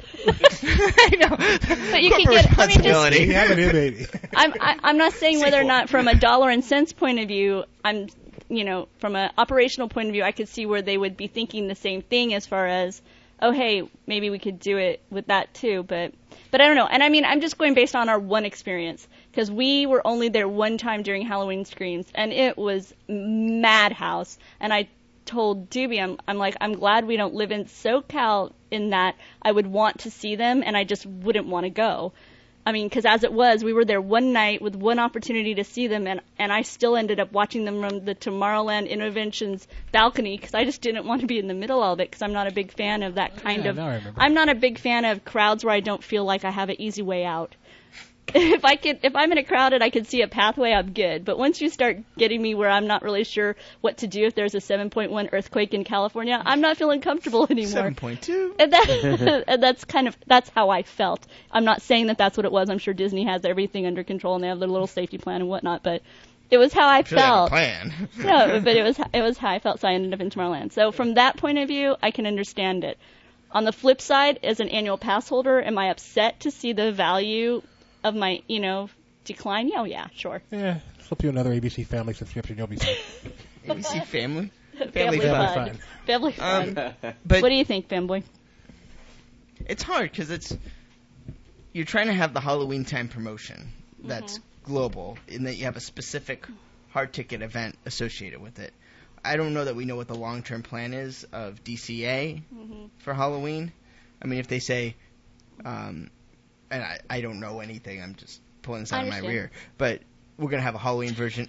I know. But you can get, I mean, just, You have an baby. I'm not saying whether or not from a dollar and cents point of view, from an operational point of view, I could see where they would be thinking the same thing as far as, oh, hey, maybe we could do it with that too, but I don't know. And I mean, I'm just going based on our one experience, because we were only there one time during Halloween Screams, and it was madhouse. And I told Doobie, I'm like, I'm glad we don't live in SoCal, in that I would want to see them, and I just wouldn't want to go. I mean, because as it was, we were there one night with one opportunity to see them, and I still ended up watching them from the Tomorrowland Innovations balcony, because I just didn't want to be in the middle of it, because I'm not a big fan of that kind of. No, I remember. I'm not a big fan of crowds where I don't feel like I have an easy way out. If I'm in a crowd and I can see a pathway, I'm good. But once you start getting me where I'm not really sure what to do if there's a 7.1 earthquake in California, I'm not feeling comfortable anymore. 7.2. And that's how I felt. I'm not saying that that's what it was. I'm sure Disney has everything under control and they have their little safety plan and whatnot. But it was how I felt. Plan. No, but it was how I felt. So I ended up in Tomorrowland. So from that point of view, I can understand it. On the flip side, as an annual pass holder, am I upset to see the value of my, decline? Oh, yeah, sure. Yeah, slip you another ABC Family subscription, you'll be fine. ABC Family? Family Fun. Family fun. But What do you think, fanboy? it's hard because you're trying to have the Halloween time promotion that's global, in that you have a specific hard ticket event associated with it. I don't know that we know what the long-term plan is of DCA for Halloween. I mean, if they say, and I don't know anything, I'm just pulling this out of my rear, but we're going to have a Halloween version.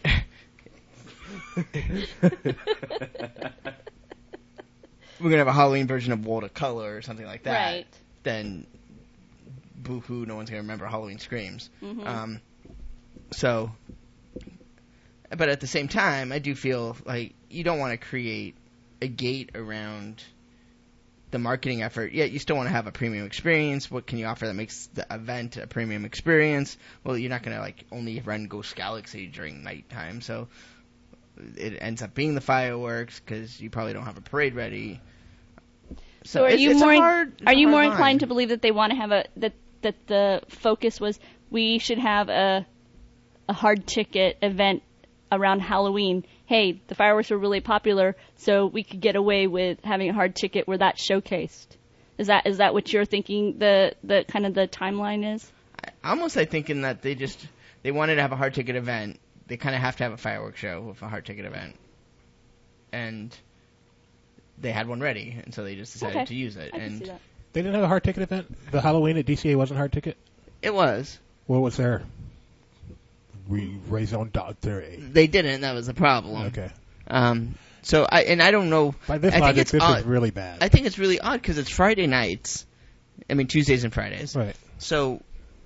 We're going to have a Halloween version of World of Color or something like that. Right. Then, boo-hoo, no one's going to remember Halloween Screams. But at the same time, I do feel like you don't want to create a gate around the marketing effort, yet you still want to have a premium experience. What can you offer that makes the event a premium experience? Well, you're not going to only run Ghost Galaxy during nighttime, so it ends up being the fireworks because you probably don't have a parade ready. So are you more line. inclined to believe that they want to have that the focus was we should have a hard ticket event around Halloween? Hey, the fireworks were really popular, so we could get away with having a hard ticket where that's showcased. Is that what you're thinking the kind of the timeline is? I'm thinking that they wanted to have a hard ticket event. They kind of have to have a fireworks show with a hard ticket event. And they had one ready, and so they just decided to use it. I can see that. They didn't have a hard ticket event? The Halloween at DCA wasn't a hard ticket? It was. What was there? We raison d'artillery. They didn't. That was the problem. Okay. So I don't know. By this I think logic, it's this odd. is really bad. I think it's really odd because it's Friday nights. I mean, Tuesdays and Fridays. Right. So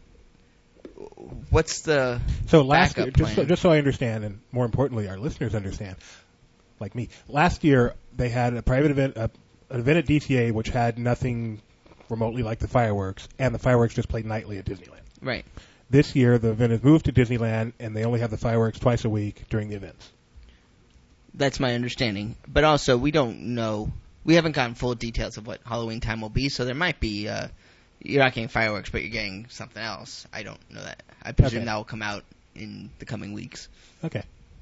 what's the So last year, backup plan? just so I understand, and more importantly, our listeners understand, like me, last year they had a private event, an event at DCA which had nothing remotely like the fireworks, and the fireworks just played nightly at Disneyland. Right. This year, the event has moved to Disneyland, and they only have the fireworks twice a week during the events. That's my understanding. But also, we don't know. We haven't gotten full details of what Halloween time will be, so there might be, you're not getting fireworks, but you're getting something else. I don't know that. I presume that will come out in the coming weeks. Okay.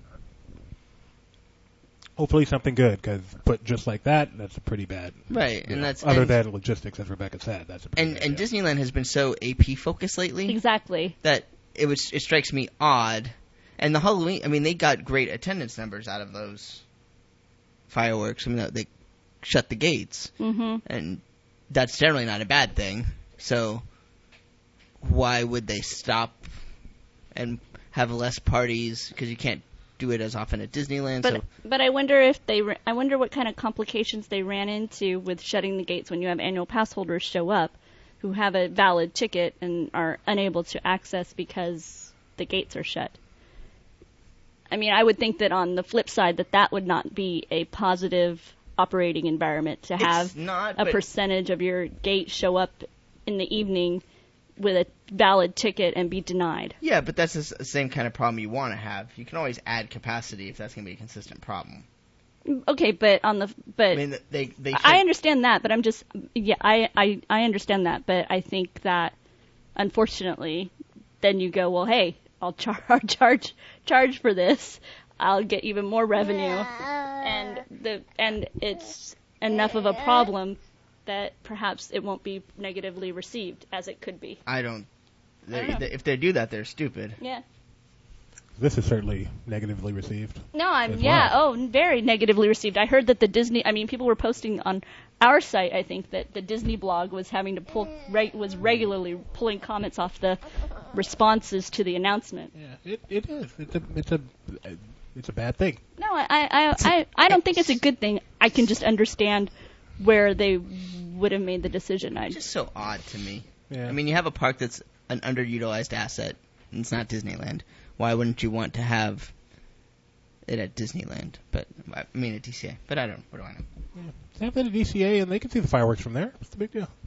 Hopefully something good, because put just like that, that's a pretty bad. Right, and know, that's other than logistics, as Rebecca said, that's a pretty bad. And Disneyland has been so AP focused lately Exactly. that it strikes me odd. And the Halloween, I mean, they got great attendance numbers out of those fireworks. I mean, they shut the gates, and that's generally not a bad thing. So why would they stop and have less parties? Because you can't do it as often at Disneyland. But I wonder if I wonder what kind of complications they ran into with shutting the gates when you have annual pass holders show up who have a valid ticket and are unable to access because the gates are shut. I mean, I would think that on the flip side that would not be a positive operating environment to have a percentage of your gate show up in the evening with a valid ticket and be denied. Yeah, but that's the same kind of problem you want to have. You can always add capacity if that's going to be a consistent problem. Okay, but I mean, I understand that, but I'm just I understand that, but I think that unfortunately, then you go, well, hey, I'll charge for this. I'll get even more revenue, and it's enough of a problem that perhaps it won't be negatively received as it could be. I don't know. If they do that, they're stupid. Yeah. This is certainly negatively received. No, very negatively received. I heard that people were posting on our site, I think, that the Disney blog was having to was regularly pulling comments off the responses to the announcement. Yeah, it is. It's a bad thing. No, I don't think it's a good thing. I can just understand where they would have made the decision. It's just so odd to me. Yeah. I mean, you have a park that's an underutilized asset, and it's not Disneyland. Why wouldn't you want to have it at Disneyland? But at DCA. But I don't. What do I know? Yeah. Have it at DCA, and they can see the fireworks from there. What's the big deal?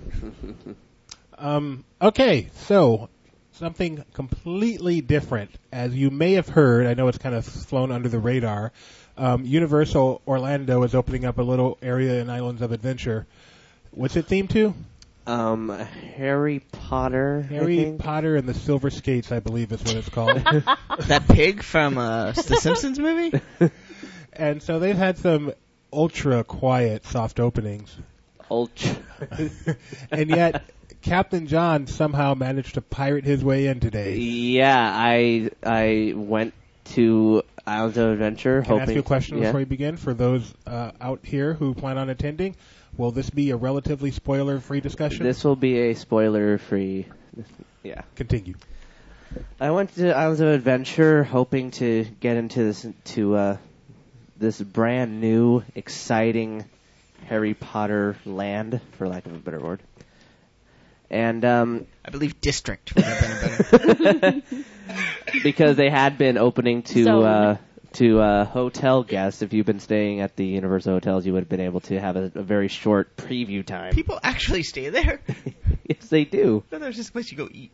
Okay, so something completely different. As you may have heard, I know it's kind of flown under the radar. Universal Orlando is opening up a little area in Islands of Adventure. What's it themed to? Harry Potter. Harry Potter and the Silver Skates, I believe is what it's called. That pig from the Simpsons movie? And so they've had some ultra quiet soft openings. Ultra. And yet Captain John somehow managed to pirate his way in today. Yeah, I went to Islands of Adventure. Can I ask you a question before you begin? For those out here who plan on attending, will this be a relatively spoiler-free discussion? This will be a spoiler-free. Yeah. Continue. I went to Islands of Adventure hoping to get into this brand new, exciting Harry Potter land, for lack of a better word. And I believe district would have been better. Because they had been opening to hotel guests. If you've been staying at the Universal hotels, you would have been able to have a very short preview time. People actually stay there? Yes, they do. No, there's just a place you go eat.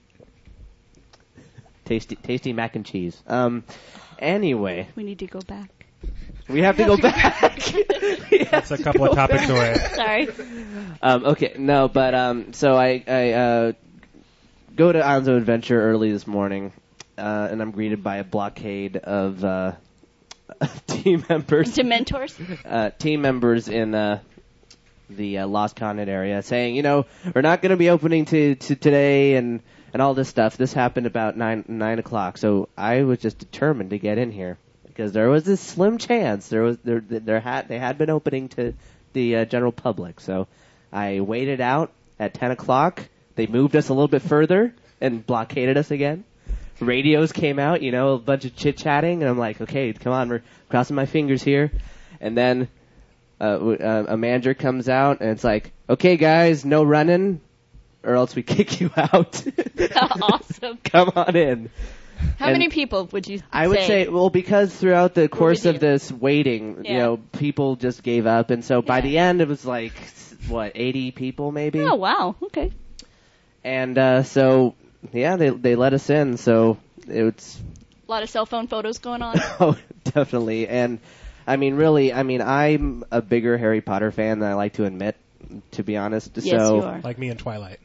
Tasty mac and cheese. Anyway. We need to go back. We have to go back. That's a couple of topics away. Sorry. Okay, no, but so I go to Islands of Adventure early this morning, and I'm greeted by a blockade of team members. Dementors? Team members in the Lost Continent area saying, we're not going to be opening to today and all this stuff. This happened about 9 o'clock, so I was just determined to get in here. Because there was this slim chance they had been opening to the general public. So I waited out at 10 o'clock. They moved us a little bit further and blockaded us again. Radios came out, a bunch of chit-chatting. And I'm like, okay, come on, we're crossing my fingers here. And then a manager comes out and it's like, okay, guys, no running or else we kick you out. Awesome. Come on in. How many people would you say? I would say, because throughout the course of this waiting, people just gave up. And so by the end, it was like, 80 people maybe? Oh, wow. Okay. And so yeah, they let us in, so it's A lot of cell phone photos going on. oh, definitely. And I mean, really, I'm a bigger Harry Potter fan than I like to admit, to be honest. Yes, so, you are. Like me in Twilight.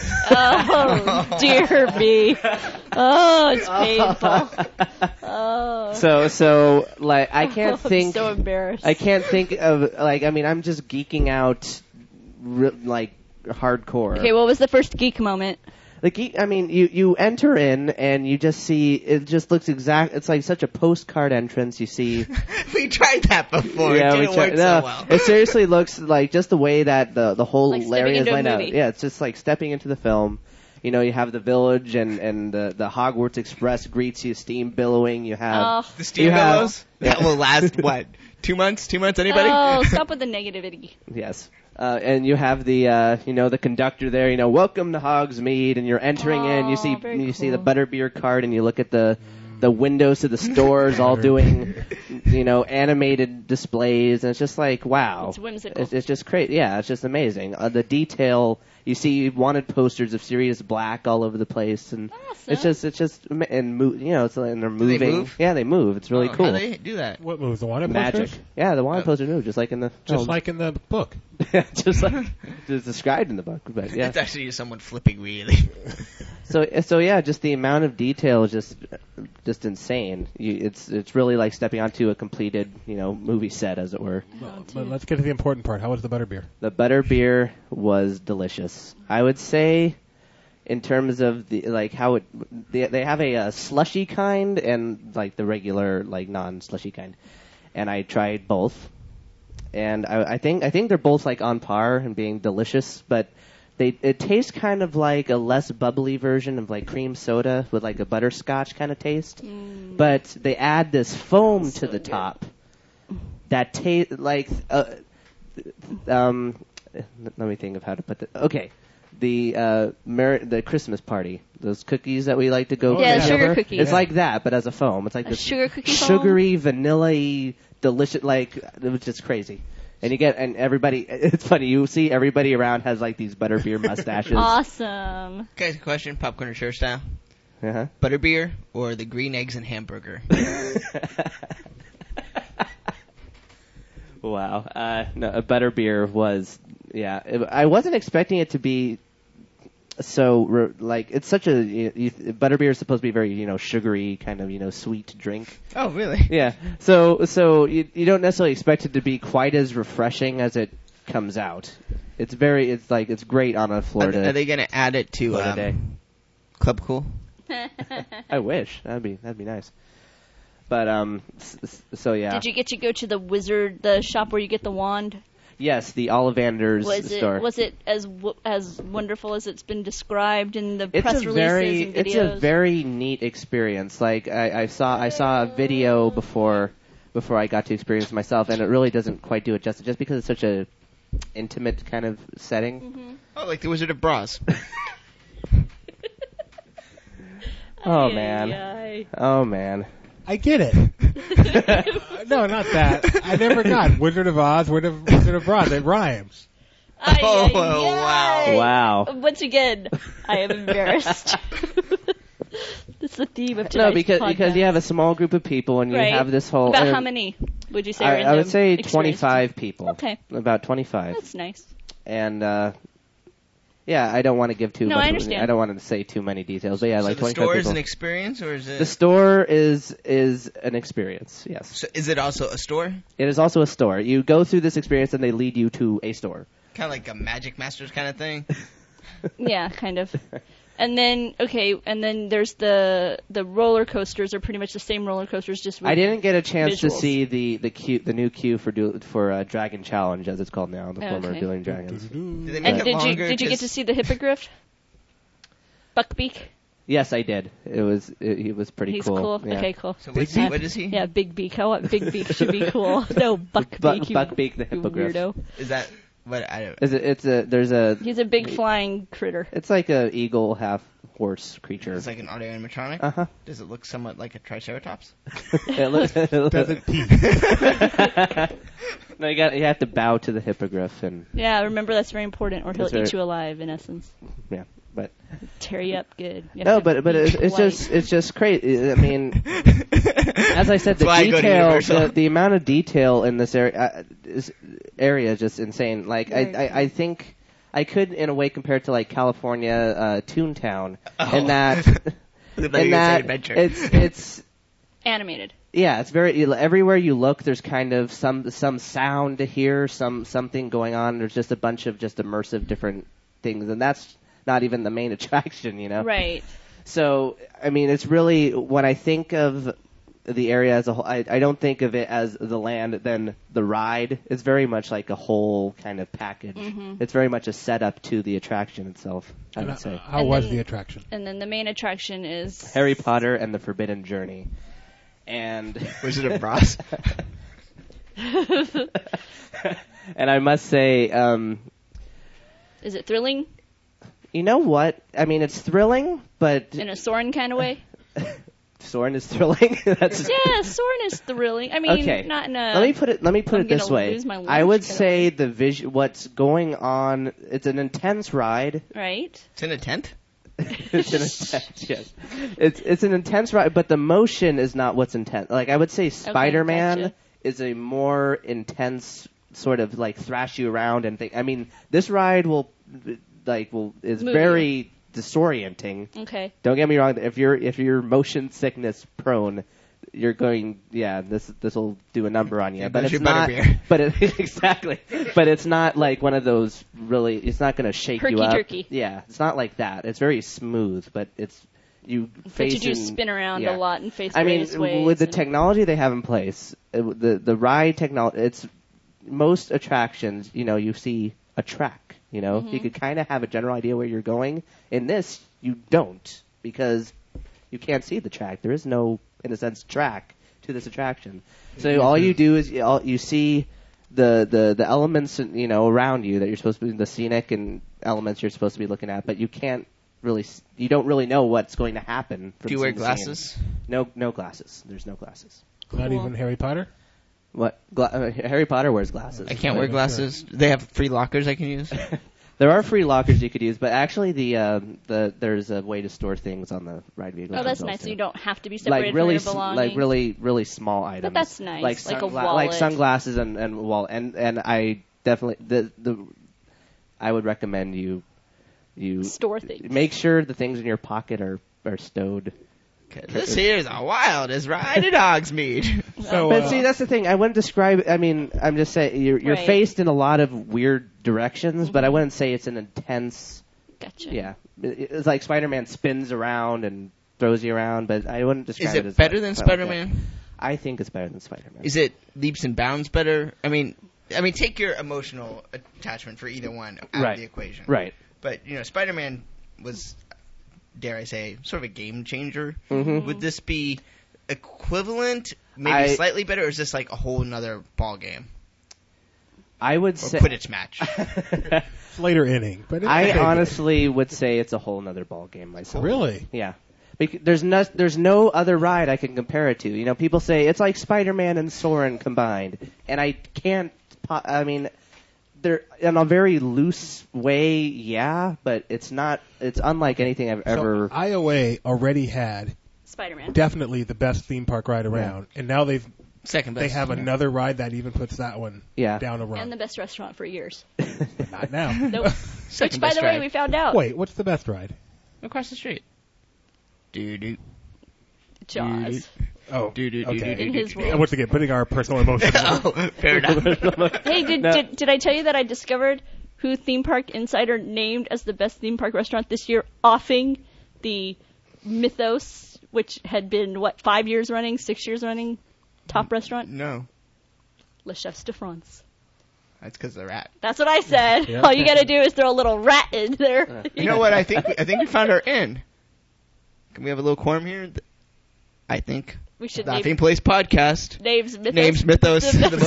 Oh, dear me. Oh, it's painful. Oh. So like I can't think. I'm so embarrassed. I can't think of like. I mean, I'm just geeking out, like hardcore. Okay, what was the first geek moment? The geek. I mean, you enter in and you just see. It just looks exact. It's like such a postcard entrance. You see. We tried that before. Yeah, it didn't work no, so well. It seriously looks like just the way that the whole Like stepping area is into a laid out. movie. Yeah, it's just like stepping into the film. You know, you have the village and the Hogwarts Express greets you, steam billowing. You have Oh, The steam You have- billows? That will last, what, 2 months? 2 months, anybody? oh, stop with the negativity. yes, and you have the the conductor there. You know, welcome to Hogsmeade, and you're entering in. You see very see the cool. butterbeer cart, and you look at the windows to the stores all doing animated displays, and it's just like wow, It's whimsical. It's just crazy. Yeah, it's just amazing. The detail. You see wanted posters of Sirius Black all over the place, and Awesome. it's just and it's and they're they moving. move? Yeah, they move. It's really Oh, cool. How they do that? What moves? The wanted Magic. posters? Yeah, the wanted posters move just like in the Just film. like in the book. just like just described in the book. But yeah, It's actually just someone flipping really. so yeah, just the amount of detail is just insane. It's really like stepping onto a completed movie set, as it were. But let's get to the important part. How was the butterbeer? The butterbeer was delicious. I would say, in terms of the how they have a slushy kind and like the regular like non-slushy kind, and I tried both, and I think they're both like on par and being delicious, but it tastes kind of like a less bubbly version of like cream soda with like a butterscotch kind of taste, but they add this foam to the top that tastes like let me think of how to put that. Okay, the Christmas party, those cookies that we like to go. Yeah, bring sugar over, cookies. It's Yeah. like that, but as a foam. It's like A this sugar cookie foam? sugary, vanilla-y, delicious. Like it was just crazy. And everybody. It's funny. You see everybody around has like these butterbeer mustaches. Awesome. Guys, question, popcorn or sure style? Uh-huh. Butterbeer or the green eggs and hamburger? Wow. No, a butterbeer was. Yeah, I wasn't expecting it to be so it's such a butterbeer is supposed to be very very kind of sweet drink. Oh, really? Yeah. So you don't necessarily expect it to be quite as refreshing as it comes out. It's great on a Florida. Are they going to add it to Florida day. Club Cool? I wish that'd be nice. But so yeah. Did you get to go to the shop where you get the wand? Yes, the Ollivander's store. Was it as wonderful as it's been described in the It's press a releases and videos? It's a very neat experience. Like I saw a video before I got to experience it myself, and it really doesn't quite do it justice, just because it's such a intimate kind of setting. Mm-hmm. Oh, like the Wizard of Braz. Oh Ay, man. ay, Oh man. I get it. No, not that. I never got Wizard of Oz, Wizard of Braz. It rhymes. ay. Oh, Ay, ay, wow. ay. Wow. Once again, I am embarrassed. That's the theme of tonight's because you have a small group of people and you Right. have this whole. About and how many would you say are in I the would say experience? 25 people. Okay. About 25. That's nice. And yeah, I don't want to give too No, much. I understand. I don't want to say too many details, but yeah, So like the 25 store people. is an experience, or is it? The store is an experience. Yes, So is it also a store? it is also a store. You go through this experience and they lead you to a store. Kind of like a Magic Masters kind of thing? Yeah, kind of. And then there's the roller coasters are pretty much the same roller coasters, just with I didn't get a chance to visuals. see the new queue for Dragon Challenge, as it's called now, the former Okay. Dueling Dragons. Do they make And it did longer? you get 'Cause to see the hippogriff? Buckbeak. Yes, I did. It was pretty He's cool. cool. Yeah. Okay, cool. So what's he, what is he? Yeah, Big Beak. I want Big Beak should be cool. No, Buckbeak. you Buckbeak the you hippogriff. weirdo. Is that what I don't? There's a He's a big flying critter. it's like a eagle half horse creature. It's like an audio animatronic. Uh-huh. Does it look somewhat like a Triceratops? Doesn't pee. No, you have to bow to the hippogriff, and Yeah, remember that's very important, or he'll That's eat right. you alive. In essence, yeah, but tear you up good. You No, have to but be it's just crazy. I mean, as I said, the That's why I go to Universal. detail, the amount of detail in this area is just insane. Like Very I think I could in a way compare it to like California Toontown, Oh. in that Looked like in you were saying that adventure. it's animated. yeah, it's very everywhere you look. There's kind of some sound to hear, something going on. There's just a bunch of just immersive different things, and that's not even the main attraction, you know. Right. So I mean, it's really when I think of the area as a whole, I don't think of it as the land, then the ride. It's very much like a whole kind of package. It's very much a setup to the attraction itself, I would say. How And was then- the attraction? And then the main attraction is Harry Potter and the Forbidden Journey. And Wizard of Oz. and I must say, Is it thrilling you know what? I mean, it's thrilling, but in a Soren kind of way? Soren is thrilling. That's Yeah, Soren is thrilling. I mean, okay. not in a. Let me put it I'm this gonna way. lose my lunch I would kind of say the what's going on. It's an intense ride. Right. It's in a tent? It's an intense, yes. It's an intense ride, but the motion is not what's intense. Like I would say, Spider-Man gotcha. is a more intense sort of like thrash you around and thing. I mean, this ride is Move very disorienting. Okay. Don't get me wrong. If you're motion sickness prone, you're going. Yeah, this will do a number on you. Yeah, but there's it's your not. butterbeer. But exactly. But it's not like one of those really. It's not going to shake you up. Herky-jerky. Yeah, it's not like that. It's very smooth, but it's you But face. you do spin around yeah. a lot and face I mean, various ways. with the and- technology they have in place, the ride technology, it's most attractions. You know, you see a track. You know, you could kind of have a general idea where you're going. In this, you don't because you can't see the track. There is no, in a sense, track to this attraction. So all you do is you see the elements, you know, around you that you're supposed to be the scenic and elements you're supposed to be looking at, but you can't really, you don't really know what's going to happen. From Do you wear scene to scene. glasses? No glasses. There's no glasses. Not Cool. even Harry Potter? What? Harry Potter wears glasses. I can't wear glasses. They have free lockers I can use? There are free lockers you could use, but actually there's a way to store things on the ride vehicle. Oh, that's controls, nice. So too. you don't have to be separated like really, from your belongings. like really small items. that's nice, like a like wallet. sunglasses and wallet. And I definitely I would recommend you Store things. make sure the things in your pocket are stowed. This here's the wildest ride at Hogsmeade. So, But see, that's the thing. I wouldn't describe. I mean, I'm just saying you're Right. faced in a lot of weird directions, but I wouldn't say it's an intense. Gotcha. Yeah, it's like Spider-Man spins around and throws you around, but I wouldn't describe Is it as it better like- than quite like that. Spider-Man? I think it's better than Spider-Man. Is it leaps and bounds better? I mean, take your emotional attachment for either one out Right. of the equation. Right. But, you know, Spider-Man was, dare I say, sort of a game changer. Mhm. Would this be equivalent, maybe I- slightly better, or is this like a whole nother ball game? I would Or say. Quidditch match? It's later inning. But I honestly would say it's a whole nother ball game myself. Really? Yeah. Because there's no other ride I can compare it to. You know, people say it's like Spider-Man and Soarin' combined, and I can't. I mean, they're in a very loose way, yeah, but it's not. It's unlike anything I've ever. So IOA already had Spider-Man. definitely the best theme park ride around, and now Second best. they have another ride that even puts that one Yeah. down a And run. the best restaurant for years. Not now. Nope. Second Which, by best the way, ride. we found out. Wait, what's the best ride? Across the street. Doo-doo. Jaws. Oh, Do-do-do-do-do. okay. In his And world. once again, putting our personal emotions. Oh, fair enough. Hey, No. did I tell you that I discovered who Theme Park Insider named as the best theme park restaurant this year, offing the Mythos, which had been, 5 years running, 6 years running, top restaurant? No. Le Chefs de France. That's because the rat. That's what I said. Yeah. All you gotta do is throw a little rat in there. You know what? I think we found our in. Can we have a little quorum here? I think. We should Nothing name Place podcast. names Mythos. Names Mythos.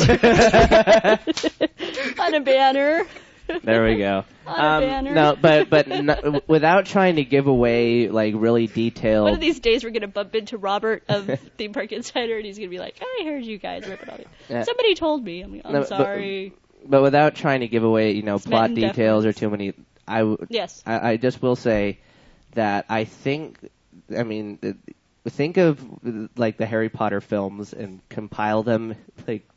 On a banner. There we go. On a banner. No, but without trying to give away like really detailed. One of these days we're gonna bump into Robert of Theme Park Insider, and he's gonna be like, "I heard you guys ripping on me. Yeah. Somebody told me." I'm No, but- sorry. But without trying to give away, It's plot meant in details or deference. too many, I Yes. just will say that I think, I mean, think of like the Harry Potter films and compile them like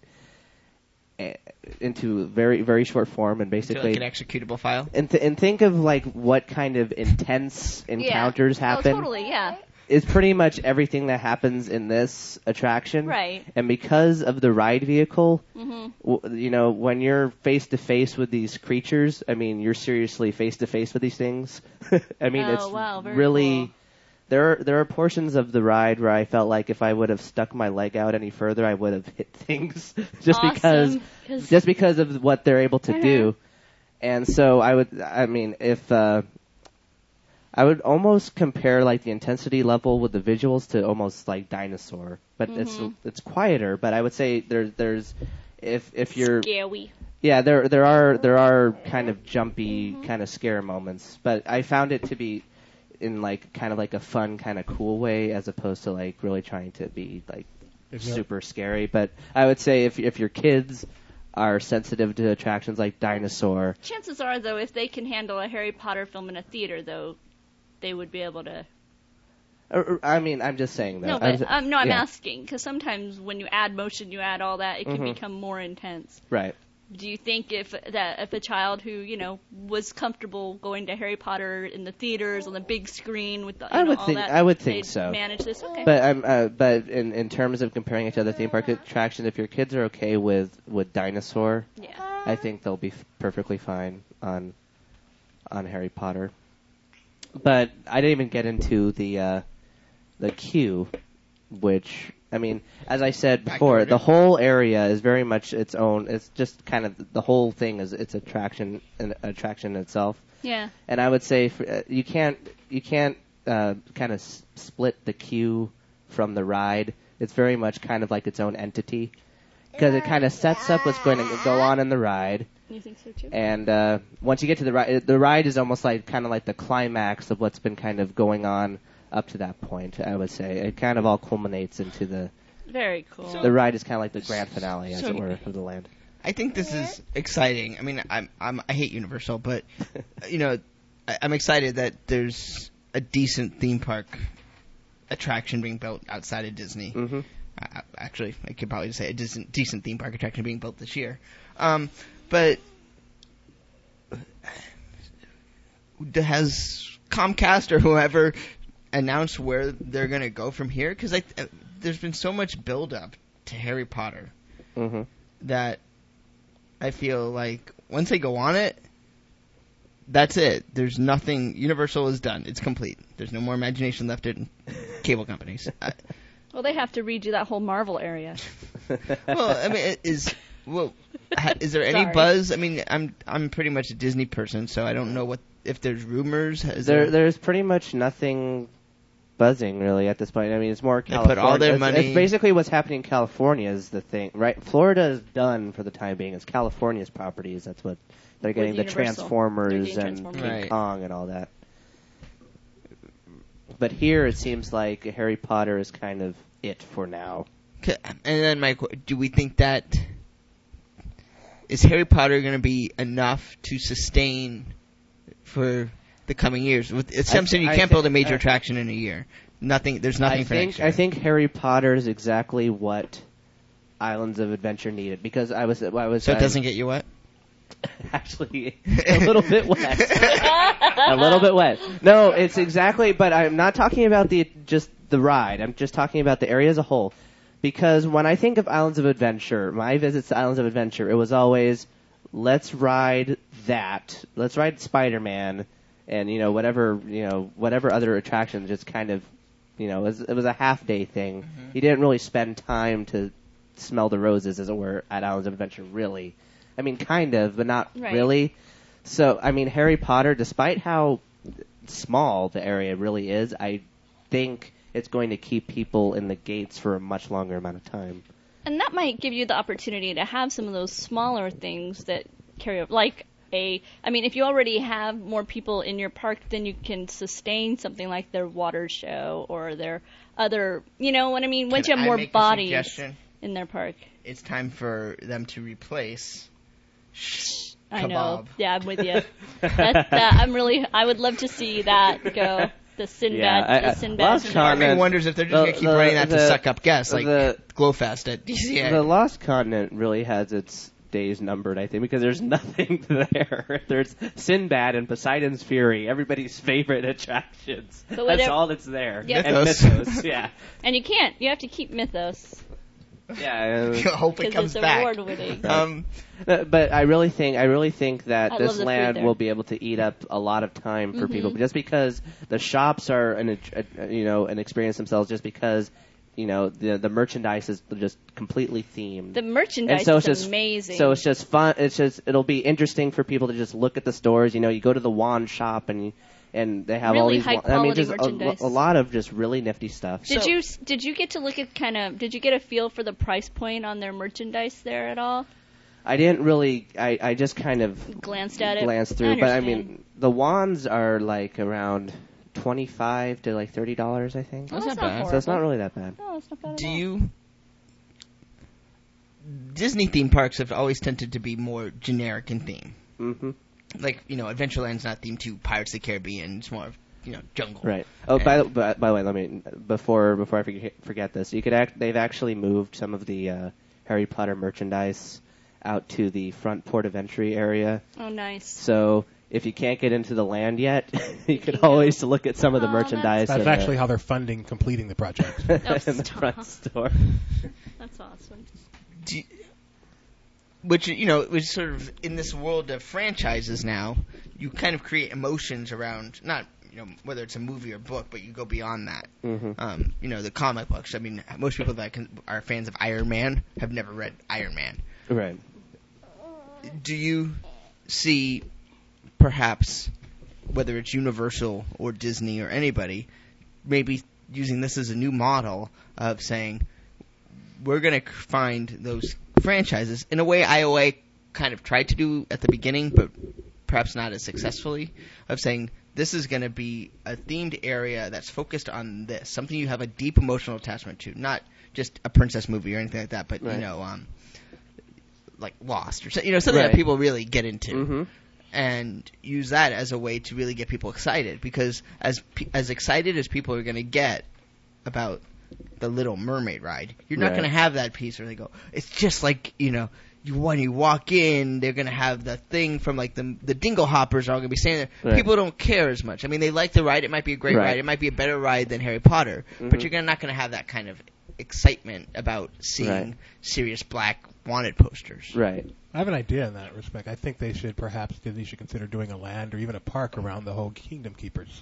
into very, very short form and basically like an executable file. And think of like what kind of intense encounters happen. Oh, totally, yeah. It's pretty much everything that happens in this attraction. Right. And because of the ride vehicle, Mm-hmm. you know, when you're face to face with these creatures, I mean, you're seriously face to face with these things. I mean, it's very really cool. there are portions of the ride where I felt like if I would have stuck my leg out any further, I would have hit things just Awesome, because of what they're able to do. And so I would almost compare like the intensity level with the visuals to almost like Dinosaur, but it's quieter. But I would say there's if you're scary. Yeah, there are kind of jumpy kind of scare moments, but I found it to be in like kind of like a fun kind of cool way as opposed to like really trying to be like super scary. But I would say if your kids are sensitive to attractions like Dinosaur, Chances are, though, if they can handle a Harry Potter film in a theater, though, they would be able to. I mean, I'm just saying that. No, but I'm yeah. asking because sometimes when you add motion, you add all that, it can become more intense. Right. Do you think if a child who was comfortable going to Harry Potter in the theaters on the big screen with the I would think so. Manage this, okay? But in terms of comparing it to other theme park attractions, if your kids are okay with Dinosaur, I think they'll be perfectly fine on Harry Potter. But I didn't even get into the queue, which, I mean, as I said before, the whole area is very much its own. It's just kind of the whole thing is its attraction itself. Yeah. And I would say you can't kind of split the queue from the ride. It's very much kind of like its own entity because it kind of sets up what's going to go on in the ride. You think so too? And once you get to the ride is almost like kind of like the climax of what's been kind of going on up to that point. I would say it kind of all culminates into the. Very cool. The ride is kind of like the grand finale, as it were, of the land. I think this is exciting. I mean, I hate Universal, but I'm excited that there's a decent theme park attraction being built outside of Disney. Mm-hmm. Actually, I could probably just say a decent theme park attraction being built this year. But has Comcast or whoever announced where they're going to go from here? Because there's been so much build-up to Harry Potter that I feel like once they go on it, that's it. There's nothing. Universal is done. It's complete. There's no more imagination left in cable companies. Well, they have to redo that whole Marvel area. Well, I mean, is there any buzz? I mean, I'm pretty much a Disney person, so I don't know if there's rumors. There's pretty much nothing buzzing really at this point. I mean, it's more California. They put all their money. It's basically what's happening in California is the thing, right? Florida is done for the time being. It's California's properties. That's what they're getting, the Transformers and King Kong and all that. But here it seems like Harry Potter is kind of it for now. And then, Mike, do we think that is Harry Potter going to be enough to sustain for the coming years? With Simpson, you can't build a major attraction in a year. There's nothing for next year. I think Harry Potter is exactly what Islands of Adventure needed because I was. So it doesn't get you wet? Actually, a little bit wet. A little bit wet. No, it's exactly. But I'm not talking about just the ride. I'm just talking about the area as a whole. Because when I think of Islands of Adventure, my visits to Islands of Adventure, it was always, let's ride that. Let's ride Spider-Man and, whatever other attractions just kind of, it was a half-day thing. Mm-hmm. You didn't really spend time to smell the roses, as it were, at Islands of Adventure, really. I mean, kind of, but not really. So, I mean, Harry Potter, despite how small the area really is, I think it's going to keep people in the gates for a much longer amount of time. And that might give you the opportunity to have some of those smaller things that carry over. If you already have more people in your park, then you can sustain something like their water show or their other, you know what I mean? Once you have more bodies in their park. It's time for them to replace I know. Yeah, I'm with you. I would love to see that go. The Sinbad. Yeah, the Sinbad. Lost scenario. Part of me Continent- wonders if they're just going to keep running that to suck up guests, like Glowfest at DCA. The Lost Continent really has its days numbered, I think, because there's nothing there. There's Sinbad and Poseidon's Fury, everybody's favorite attractions. But That's whatever- all that's there. Yep. And Mythos. Mythos, yeah. And you can't. You have to keep Mythos Yeah. Hope it because comes it's back. award-winning. But I really think that I this love the food land there. will be able to eat up a lot of time for people, just because the shops are an experience themselves, just because the merchandise is just completely themed. The merchandise And so is it's just amazing. So it's just fun. It'll be interesting for people to just look at the stores. You go to the wand shop and they have all Really these. high-quality just merchandise. a lot of just really nifty stuff. Did you get to look at did you get a feel for the price point on their merchandise there at all? I didn't really. I just kind of Glanced at it. glanced through, but I mean, the wands are like around $25 to like $30, I think. Well, That's not bad. So it's not horrible. really that bad. No, it's not bad at Do all. you... Disney theme parks have always tended to be more generic in theme. Mm-hmm. Like, Adventureland's not themed to Pirates of the Caribbean. It's more of, jungle. Right. Oh, by the way, let me before I forget this. They've actually moved some of the Harry Potter merchandise out to the front port of entry area. Oh, nice. So if you can't get into the land yet, you can can go. always look at some of the Oh, merchandise. That's in actually how they're funding completing the project. in the stop. front store. That's awesome. Which sort of, in this world of franchises now, you kind of create emotions around, not, whether it's a movie or book, but you go beyond that. Mm-hmm. The comic books. I mean, most people that are fans of Iron Man have never read Iron Man. Right. Do you see, perhaps, whether it's Universal or Disney or anybody, maybe using this as a new model of saying, we're going to find those franchises in a way IOA kind of tried to do at the beginning, but perhaps not as successfully, of saying this is going to be a themed area that's focused on this, something you have a deep emotional attachment to, not just a princess movie or anything like that, but Right. like Lost or something Right. that people really get into. Mm-hmm. And use that as a way to really get people excited, because as excited as people are going to get about the Little Mermaid ride, you're not Right. going to have that piece where they go, it's just like, when you walk in, they're going to have the thing from like the Dingle Hoppers are all going to be standing there. Right. People don't care as much. I mean, they like the ride. It might be a great Right. ride. It might be a better ride than Harry Potter, Mhm. but you're not going to have that kind of excitement about seeing Right. Sirius Black wanted posters. Right. I have an idea in that respect. I think Disney should consider doing a land or even a park around the whole Kingdom Keepers.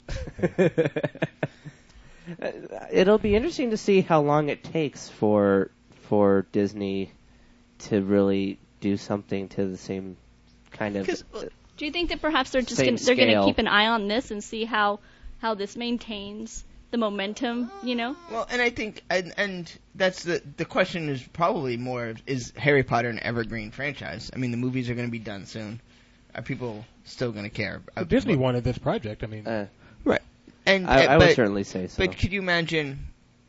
It'll be interesting to see how long it takes for Disney to really do something to the same kind of. 'Cause, Do you think that perhaps they're just Same they're going to scale. keep an eye on this and see how this maintains the momentum? Well, and I think, and that's the question is probably more, is Harry Potter an evergreen franchise? I mean, the movies are going to be done soon. Are people still going to care? Well, Disney wanted this project. I mean, Right. And I but, would certainly say so. But could you imagine?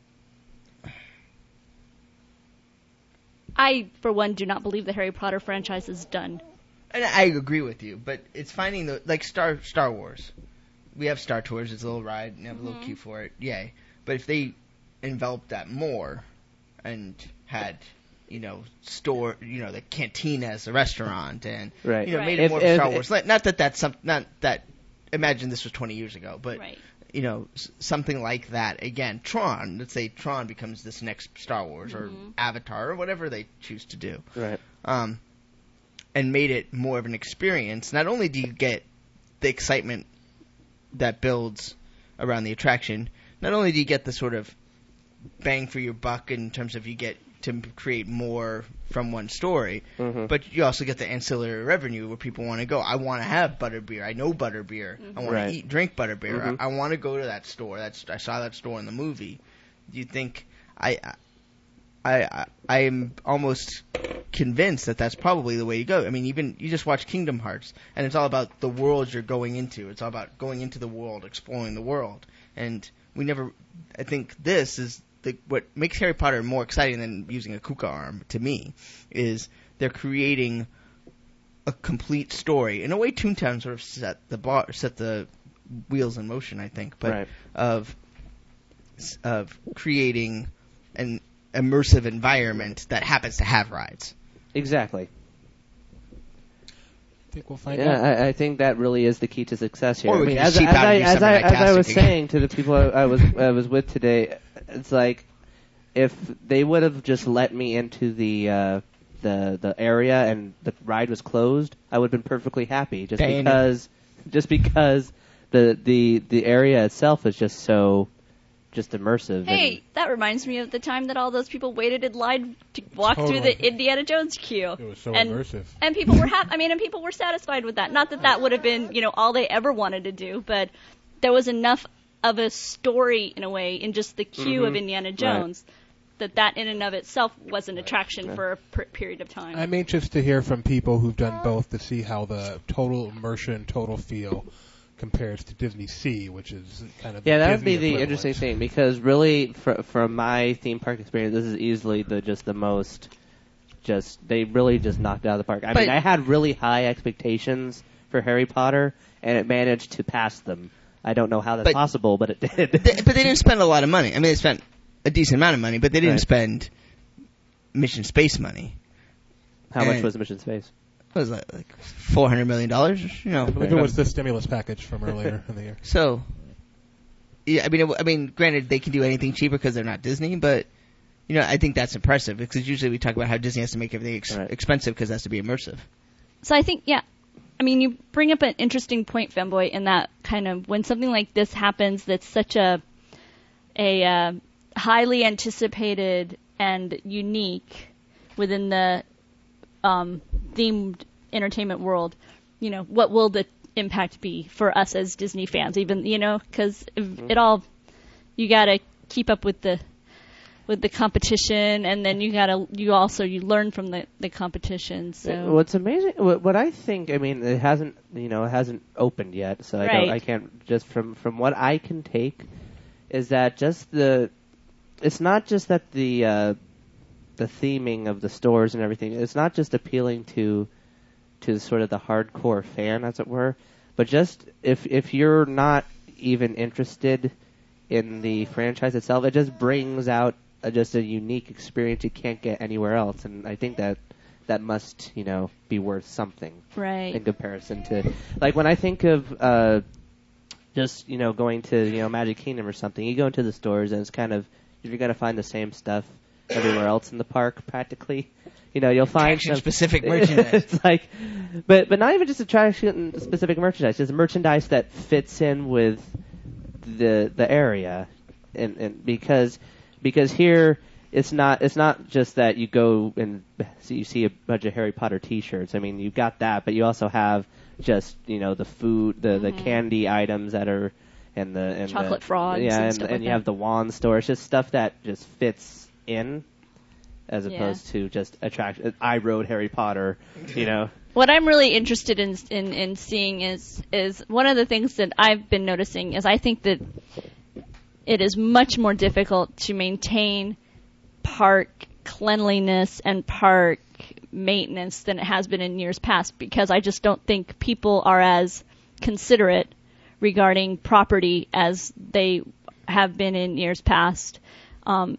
I, for one, do not believe the Harry Potter franchise is done. And I agree with you, but it's finding like Star Wars. We have Star Tours. It's a little ride, and you have a little queue for it. Yay! But if they enveloped that more and had the cantina as a restaurant, and Right. made Right. it more of Star Wars. Not that. Imagine this was 20 years ago, but Right. something like that. Again, Tron. Let's say Tron becomes this next Star Wars or Avatar or whatever they choose to do. Right. And made it more of an experience. Not only do you get the excitement that builds around the attraction, not only do you get the sort of bang for your buck in terms of you get to create more from one story, Mhm. but you also get the ancillary revenue where people want to go. I want to have butterbeer. I know butterbeer. I want Right. to drink butterbeer. Mhm. I want to go to that store. I saw that store in the movie. Do you think I am almost convinced that that's probably the way to go. I mean, even you just watch Kingdom Hearts, and it's all about the worlds you're going into. It's all about going into the world, exploring the world. And I think this is what makes Harry Potter more exciting than using a Kuka arm, to me, is they're creating a complete story. In a way, Toontown sort of set the wheels in motion, I think, but Right. of creating an immersive environment that happens to have rides. Exactly. I think we'll find out. Yeah, I think that really is the key to success here. Or we I mean, can as, cheap as out I, and do as, something I, like as I was Tastic again. saying to the people I was with today, it's like if they would have just let me into the area and the ride was closed, I would have been perfectly happy. Just Dang. because the area itself is just so just immersive. Hey, that reminds me of the time that all those people waited in line to walk through Totally. the Indiana Jones queue. It was so and, immersive. And people were and people were satisfied with that. Not that that would have been, all they ever wanted to do, but there was enough of a story in a way in just the queue of Indiana Jones that in and of itself was an attraction for a period of time. I'm anxious to hear from people who've done both to see how the total immersion, total feel compares to Disney Sea, which is kind of Yeah, that would Disney be the equivalent. interesting thing because really, from my theme park experience, this is easily the most. They really just knocked it out of the park. I mean, I had really high expectations for Harry Potter, and it managed to pass them. I don't know how that's possible, but it did. But they didn't spend a lot of money. I mean, they spent a decent amount of money, but they didn't Right. spend Mission Space money. How much And- was Mission Space? What was that, like $400 million? I believe it was the stimulus package from earlier in the year. So, yeah, I mean, granted, they can do anything cheaper because they're not Disney, but I think that's impressive because usually we talk about how Disney has to make everything expensive because it has to be immersive. So I think, you bring up an interesting point, Femboy, in that kind of when something like this happens that's such a highly anticipated and unique within the themed entertainment world, what will the impact be for us as Disney fans? Even, because it all, you got to keep up with the competition, and then you learn from the competition. So What's amazing, what I think, I mean, it hasn't opened yet, so I can't, just from what I can take, is that just it's not just that the theming of the stores and everything, it's not just appealing to sort of the hardcore fan, as it were, but just if you're not even interested in the franchise itself, it just brings out just a unique experience you can't get anywhere else, and I think that must be worth something right. in comparison to, like, when I think of just going to Magic Kingdom or something, you go into the stores and it's kind of, you're gonna find the same stuff everywhere else in the park practically. You'll find some specific merchandise. It's like, but not even just attraction specific merchandise, just merchandise that fits in with the area, and because here it's not just that you go and you see a bunch of Harry Potter T-shirts. I mean, you've got that, but you also have just the food, the candy items that are and the chocolate frogs, and stuff and like you that. have the wand store. It's just stuff that just fits in, as opposed to just attraction. I rode Harry Potter, What I'm really interested in seeing is one of the things that I've been noticing is I think that it is much more difficult to maintain park cleanliness and park maintenance than it has been in years past, because I just don't think people are as considerate regarding property as they have been in years past. And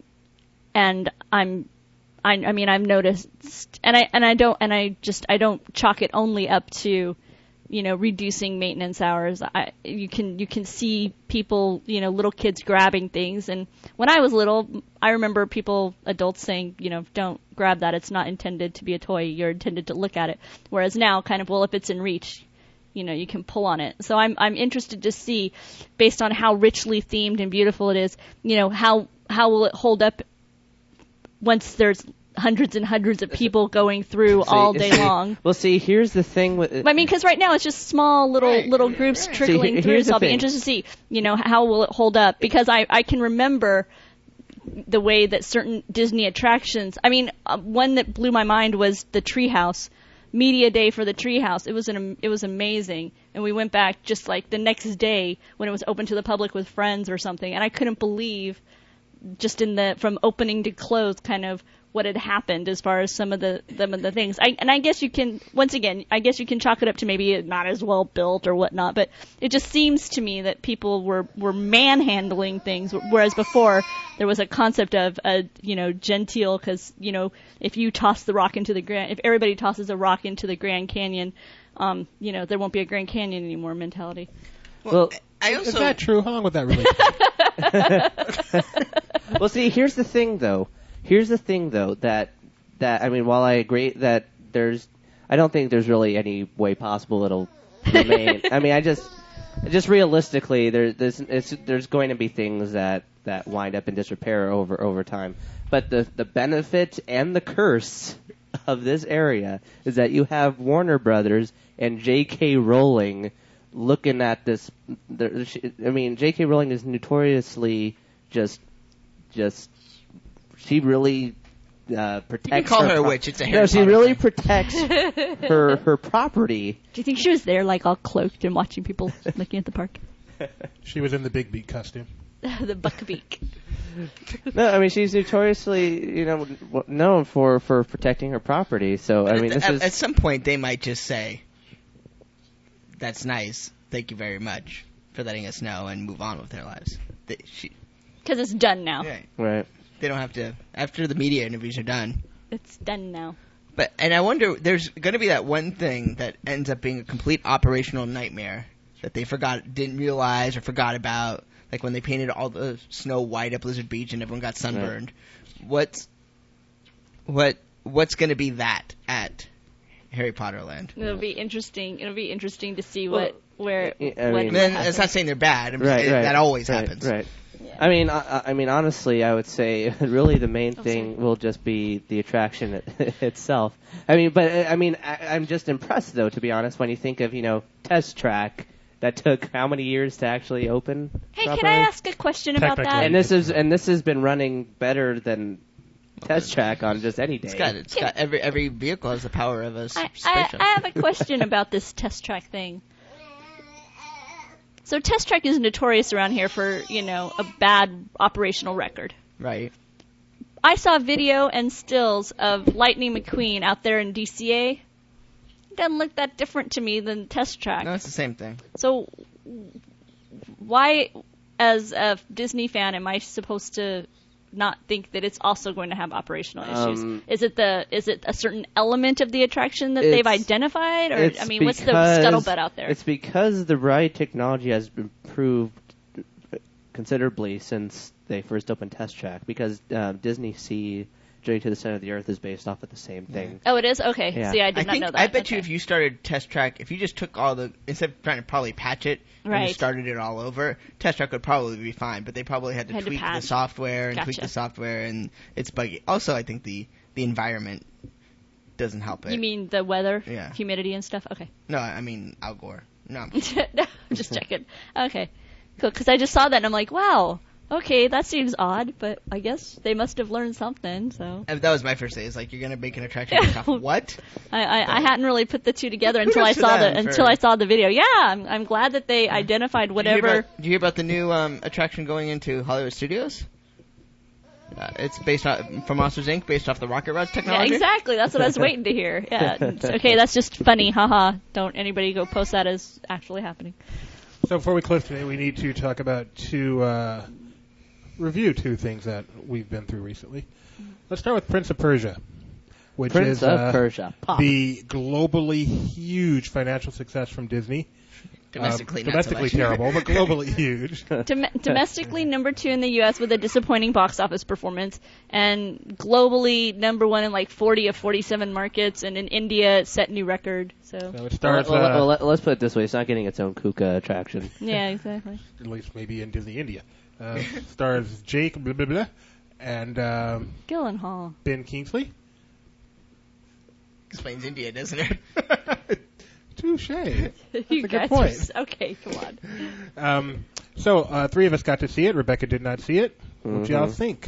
I've noticed, and I don't chalk it only up to, reducing maintenance hours. You can see people, little kids grabbing things. And when I was little, I remember adults saying, don't grab that. It's not intended to be a toy. You're intended to look at it. Whereas now, kind of, well, if it's in reach, you can pull on it. So I'm interested to see, based on how richly themed and beautiful it is, how will it hold up once there's hundreds and hundreds of people going through all day long. Well, see, here's the thing. Because right now it's just small little groups trickling through, so I'll be interested to see, how will it hold up? Because I can remember the way that certain Disney attractions, one that blew my mind was the Treehouse. Media day for the Treehouse. It was amazing. And we went back just like the next day when it was open to the public with friends or something, and I couldn't believe just from opening to close kind of what had happened as far as some of the things. I guess you can, once again, chalk it up to maybe it not as well built or whatnot, but it just seems to me that people were manhandling things, whereas before there was a concept of genteel, because if you toss the rock into if everybody tosses a rock into the Grand Canyon, there won't be a Grand Canyon anymore mentality. Well, is that true? How long would that really take? Well, see, here's the thing, though, that I mean, while I agree that I don't think there's really any way possible it'll remain. I mean, I just realistically, there's going to be things that wind up in disrepair over time. But the benefit and the curse of this area is that you have Warner Brothers and J.K. Rowling looking at this. I mean, J.K. Rowling is notoriously just she really protects. You can call her a witch. It's a Harry No, she Potter really thing. protects her property. Do you think she was there, like, all cloaked and watching people looking at the park? She was in the Big Beak costume. The buckbeak. No, I mean, she's notoriously, known for protecting her property. So, I mean, At some point, they might just say, "That's nice. Thank you very much for letting us know," and move on with their lives. Because it's done now. Right. They don't have to. After the media interviews are done. It's done now. And I wonder, there's going to be that one thing that ends up being a complete operational nightmare that they didn't realize or forgot about, like when they painted all the snow white at Blizzard Beach and everyone got sunburned. Right. What's going to be that at Harry Potter Land? It'll be interesting. It'll be interesting to see Well, what It's not saying they're bad. Right. That always happens. Right. Yeah. I mean, honestly, I would say really the main thing will just be the attraction itself. I mean, but I'm just impressed though, to be honest, when you think of Test Track that took how many years to actually open. Hey, properly? can I ask a question about that? And this has been running better than Test Track on just any day. It's got every vehicle has the power of a spaceship. I have a question about this Test Track thing. So Test Track is notorious around here for, a bad operational record. Right. I saw video and stills of Lightning McQueen out there in DCA. It doesn't look that different to me than Test Track. No, it's the same thing. So why, as a Disney fan, am I supposed to not think that it's also going to have operational issues? Is it a certain element of the attraction that they've identified, or what's the scuttlebutt out there? It's because the ride technology has improved considerably since they first opened Test Track. Because Disney Sea Journey to the Center of the Earth is based off of the same thing. Oh, it is? Okay. Yeah. See, I did not know that. I bet you if you started Test Track, if you just took instead of trying to probably patch it, and you started it all over, Test Track would probably be fine, but they probably had to tweak the software and tweak the software, and it's buggy. Also, I think the environment doesn't help it. You mean the weather? Yeah. Humidity and stuff? Okay. No, I mean Al Gore. No. No, just checking. Okay. Cool, because I just saw that and I'm like, wow. Okay, that seems odd, but I guess they must have learned something. So that was my first day. It's like, you're gonna make an attraction based off what? I hadn't really put the two together until I saw the video. Yeah, I'm glad that they identified whatever. Did you hear about the new attraction going into Hollywood Studios? It's based from Monsters Inc. based off the Rocket Rod technology. Yeah, exactly. That's what I was waiting to hear. Yeah. Okay, that's just funny. Haha. Don't anybody go post that as actually happening. So before we close today, we need to talk about review two things that we've been through recently. Let's start with Prince of Persia, which is Persia. the globally huge financial success from Disney. Domestically terrible, but globally huge. Domestically number 2 in the U.S. with a disappointing box office performance, and globally number 1 in like 40 of 47 markets, and in India it set new record. So it stars. Let's put it this way: it's not getting its own Kuka attraction. Yeah, exactly. At least maybe in Disney India. Stars Jake blah, blah, blah, and Gyllenhaal. Ben Kingsley. Explains India, doesn't it? Touche. That's You a guys good point. Okay, come on. So three of us got to see it. Rebecca did not see it. What do y'all think?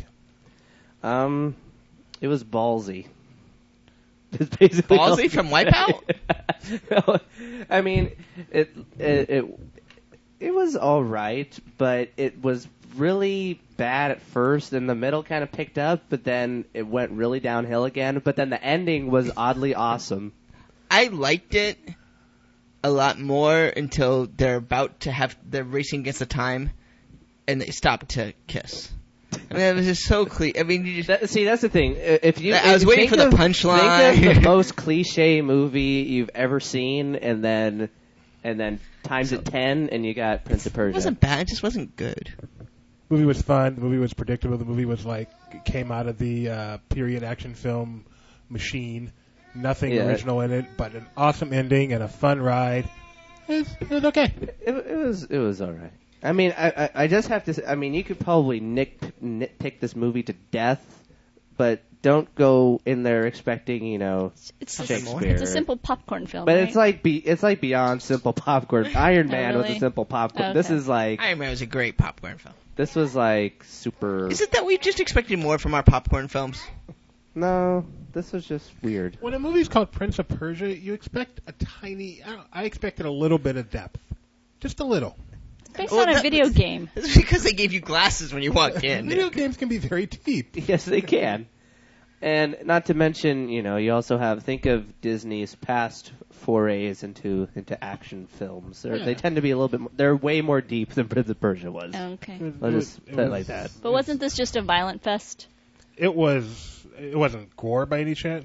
It was ballsy. It's basically ballsy from Wipeout? I mean, it was all right, but it was really bad at first, and the middle kind of picked up, but then it went really downhill again. But then the ending was oddly awesome. I liked it a lot more until they're racing against the time, and they stop to kiss. I mean, it was just so clear. I mean, that's the thing. I was waiting for the punchline. Think of the most cliche movie you've ever seen, and then times it 10, and you got Prince of Persia. It wasn't bad. It just wasn't good. The movie was fun. The movie was predictable. The movie was came out of the period action film machine. Nothing original in it, but an awesome ending and a fun ride. It was okay. It was all right. I mean, I just have to say, I mean, you could probably nitpick this movie to death, but don't go in there expecting, Shakespeare. It's a simple popcorn film, but right? it's like beyond simple popcorn. Iron Man was a simple popcorn. Okay. This is like Iron Man was a great popcorn film. This was like super. Is it that we just expected more from our popcorn films? No, this was just weird. When a movie's called Prince of Persia, you expect a tiny. I expected a little bit of depth, just a little. It's based on a video game. It's because they gave you glasses when you walked in. Video games can be very deep. Yes, they can. And not to mention, you also think of Disney's past forays into action films. They tend to be a little bit more, they're way more deep than Prince of Persia was. Okay. I'll just put it like that. But wasn't this just a violent fest? It wasn't gory by any chance,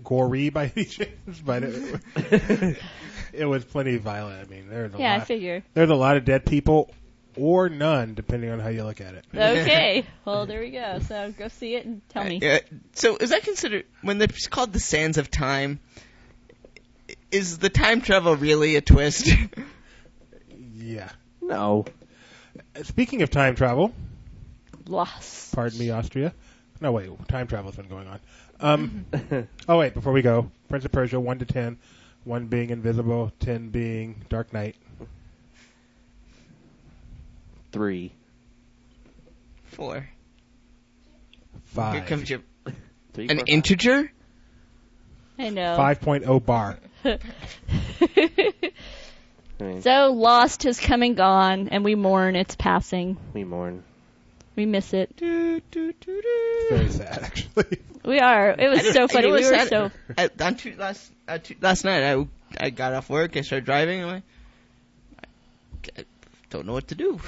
but it was plenty violent. I mean, there's a lot. I figure. There's a lot of dead people, or none, depending on how you look at it. Okay. Well, there we go. So go see it and tell me. So is that considered, when it's called the Sands of Time, is the time travel really a twist? Yeah. No. Speaking of time travel. Lost. Pardon me, Austria. No, wait. Time travel's been going on. Oh, wait. Before we go, Prince of Persia, 1 to 10. 1 being invisible, 10 being Dark Knight. 3. 4. 5. Here comes your... 3, An 4, integer? I know. 5.0 bar. So Lost has come and gone, and we mourn its passing. We mourn. We miss it. Very sad, actually. We are. It was so funny. We were so... Last night, I got off work, I started driving, and I don't know what to do.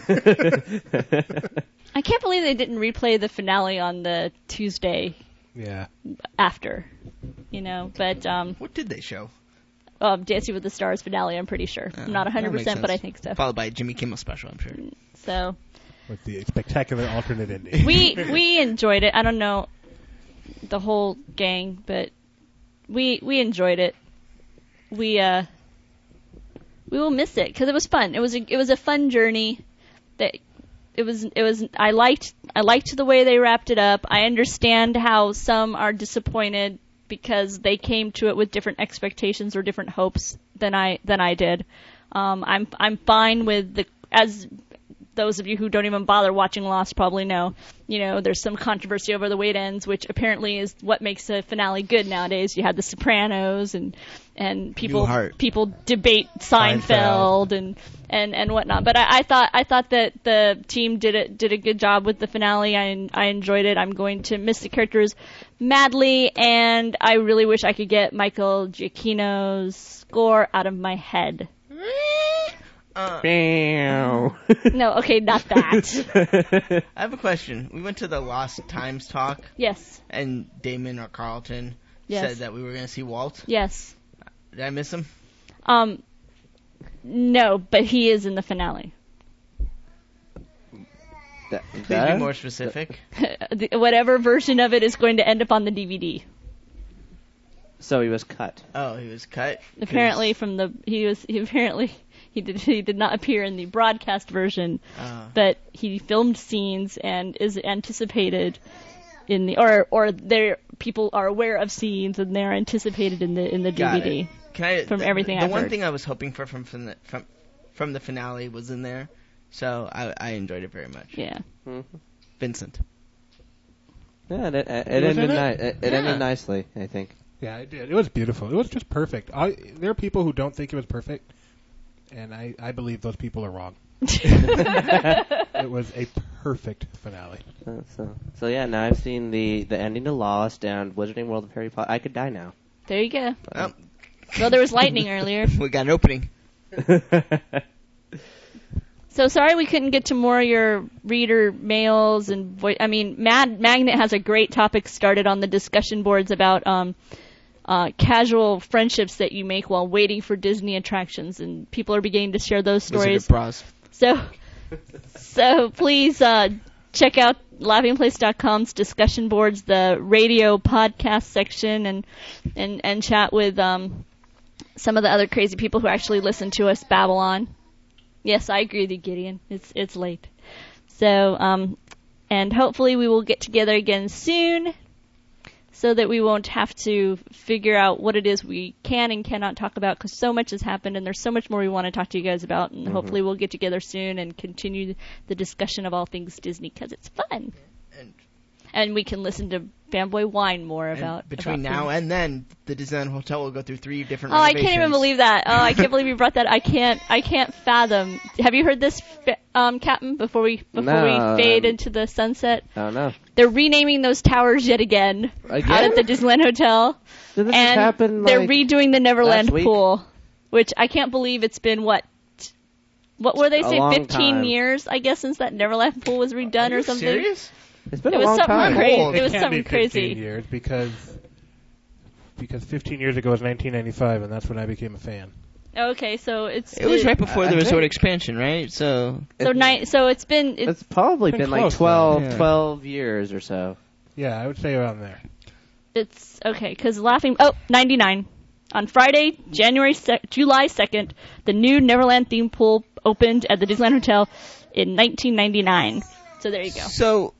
I can't believe they didn't replay the finale on the Tuesday after. But... What did they show? Dancing with the Stars finale, I'm pretty sure. I'm not 100%, but I think so. Followed by a Jimmy Kimmel special, I'm sure. So... With the spectacular alternate ending. We enjoyed it. I don't know the whole gang, but we enjoyed it. We will miss it because it was fun. It was a fun journey. I liked the way they wrapped it up. I understand how some are disappointed because they came to it with different expectations or different hopes than I did. I'm fine with as those of you who don't even bother watching Lost probably know, there's some controversy over the way it ends, which apparently is what makes a finale good nowadays. You had The Sopranos and people debate Seinfeld and whatnot. But I thought that the team did a good job with the finale. I enjoyed it. I'm going to miss the characters madly, and I really wish I could get Michael Giacchino's score out of my head. No, okay, not that. I have a question. We went to the Lost Times talk. Yes. And Damon or Carlton said that we were going to see Walt. Yes. Did I miss him? No, but he is in the finale. Please be more specific. Whatever version of it is going to end up on the DVD. So he was cut. Oh, he was cut. Apparently, he did not appear in the broadcast version, but he filmed scenes and is anticipated in the or people are aware of scenes and they're anticipated in the DVD. From everything I've heard. The one thing I was hoping for from the finale was in there, so I enjoyed it very much. Yeah. Mm-hmm. Vincent. Yeah, it ended nicely, I think. Yeah, it did. It was beautiful. It was just perfect. There are people who don't think it was perfect, and I believe those people are wrong. It was a perfect finale. So yeah, now I've seen the ending to Lost and Wizarding World of Harry Potter. I could die now. There you go. Oh, Well, there was lightning earlier. we got an opening. So sorry we couldn't get to more of your reader mails and Mad Magnet has a great topic started on the discussion boards about casual friendships that you make while waiting for Disney attractions, and people are beginning to share those stories. Wizard Bras. So please check out laughingplace.com's discussion boards, the radio podcast section, and chat with some of the other crazy people who actually listen to us babble on. Yes, I agree with you, Gideon. It's late. So, and hopefully we will get together again soon so that we won't have to figure out what it is we can and cannot talk about, because so much has happened and there's so much more we want to talk to you guys about, and hopefully we'll get together soon and continue the discussion of all things Disney, because it's fun. And we can listen to Fanboy whine more about between about now things. and then, the Disneyland Hotel will go through 3 different I renovations. can't even believe that. Oh, I can't believe you brought that. I can't fathom. Have you heard this, Captain? Before we fade into the sunset, I don't know. they're renaming those towers yet again out at the Disneyland Hotel, Did this and happen, they're like, redoing the Neverland last week? pool, which I can't believe it's been what were they A say? long 15 time. years, I guess, since that Neverland pool was redone or something. Serious? It's been It a was long something time. crazy. Old. It was can't something be 15 crazy. years because 15 years ago was 1995, and that's when I became a fan. Okay, so it It was right before I the resort think- expansion, right? So So it's been It's probably Been been like close, 12, though. Yeah. 12 years or so. Yeah, I would say around there. It's okay, because 99. On Friday, July 2nd, the new Neverland theme pool opened at the Disneyland Hotel in 1999. So there you go. So,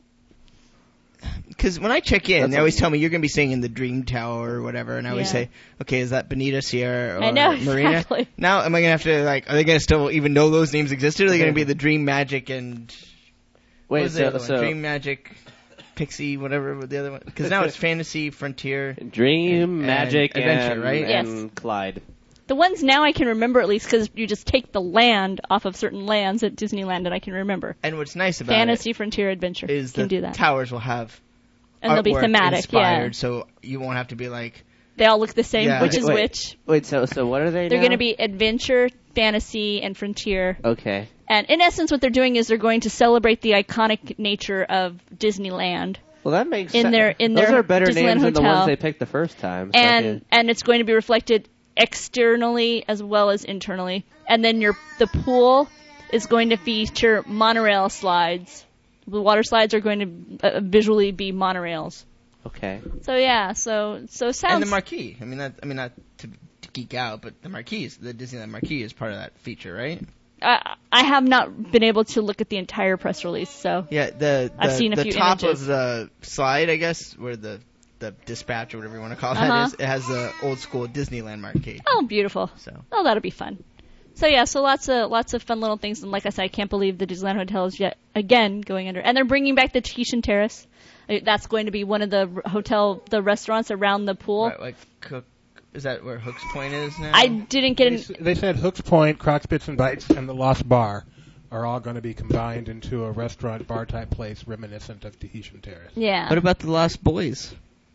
because when I check in, That's they always tell me you're going to be staying in the Dream Tower or whatever, and I always Yeah. say, okay, is that Bonita, Sierra, or I know, Marina? exactly. Now, am I going to have to, are they going to still even know those names existed? Or are they going to be the Dream Magic and... what Wait, was the other one? so Dream Magic, Pixie, whatever the other one. Because now it's Fantasy, Frontier. Dream, and Magic, Adventure, and, right? and Clyde. The ones now I can remember at least because you just take the land off of certain lands at Disneyland and I can remember. And what's nice about Fantasy, Frontier, Adventure. it is can the do that. towers will have And they'll be artwork thematic, inspired, yeah. so you won't have to be like... They all look the same, Yeah. which is Wait. which. Wait, so what are they They're now? going to be Adventure, Fantasy, and Frontier. Okay. And in essence, what they're doing is they're going to celebrate the iconic nature of Disneyland. Well, that makes In sense. their Those are better Disneyland names than the Hotel. ones they picked the first time. So And it's going to be reflected externally as well as internally. And then the pool is going to feature monorail slides. The water slides are going to visually be monorails. okay. So yeah, so sounds. And the marquee. I mean, not to geek out, but the Disneyland marquee is part of that feature, right? I have not been able to look at the entire press release, so Yeah, I've seen a the few top images. of the slide, I guess, where the dispatch or whatever you want to call Uh-huh. that is, it has the old school Disneyland marquee. oh, beautiful. So Oh, that'll be fun. So yeah, so lots of fun little things, and like I said, I can't believe the Disneyland Hotel is yet again going under, and they're bringing back the Tahitian Terrace. That's going to be one of the restaurants around the pool. right, like Cook, is that where Hook's Point is now? I didn't get an. They said Hooks Point, Croc's Bits and Bites, and the Lost Bar are all going to be combined into a restaurant bar type place reminiscent of Tahitian Terrace. Yeah. What about the Lost Boys?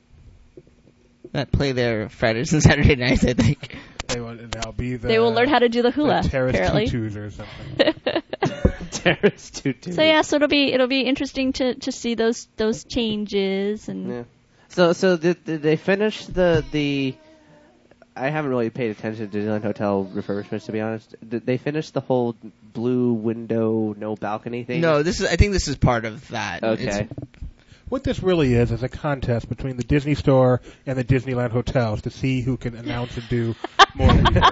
That play there Fridays and Saturday nights, I think. They will now be the They will learn how to do the hula, the Terrace apparently. Tutus or something. Terrace Tutu. So yeah, so it'll be interesting to see those changes and Yeah. So did they finish the? I haven't really paid attention to Disneyland Hotel refurbishments, to be honest. Did they finish the whole blue window, no balcony thing? No, I think this is part of that. Okay. What this really is a contest between the Disney Store and the Disneyland hotels to see who can announce and do more.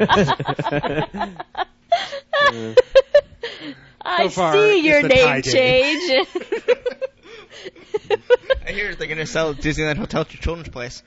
I So far, see it's your the name tie game. change. I hear they're going to sell Disneyland Hotel to Children's Place.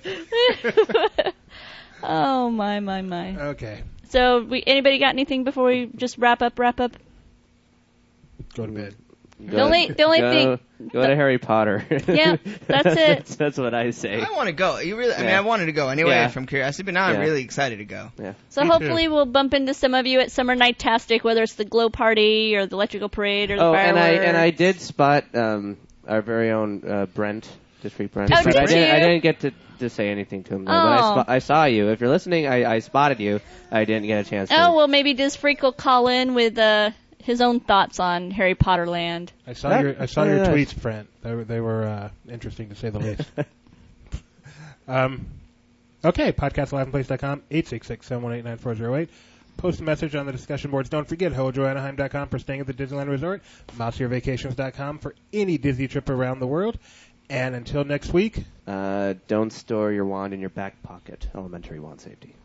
Oh my. Okay, So anybody got anything before we just wrap up? go to bed. The only thing. Go to Harry Potter. Yeah, that's it. That's what I say. I want to go. I mean, I wanted to go anyway from curiosity, but now I'm really excited to go. Yeah. So Me hopefully too. we'll bump into some of you at Summer Night-tastic, whether it's the Glow Party or the Electrical Parade or the fireworks. and I did spot our very own Brent, Discreet Brent. Oh, but did you? I didn't get to say anything to him. Though, but I saw you. If you're listening, I spotted you. I didn't get a chance to. Oh, well, maybe Diz Freak will call in with his own thoughts on Harry Potter Land. I saw your tweets, Brent. They were interesting to say the least. Okay, podcastlaughingplace.com, 866-718-9408. Post a message on the discussion boards. Don't forget, HojoAnaheim.com for staying at the Disneyland Resort, MouseearVacations.com for any Disney trip around the world. And until next week, don't store your wand in your back pocket. Elementary wand safety.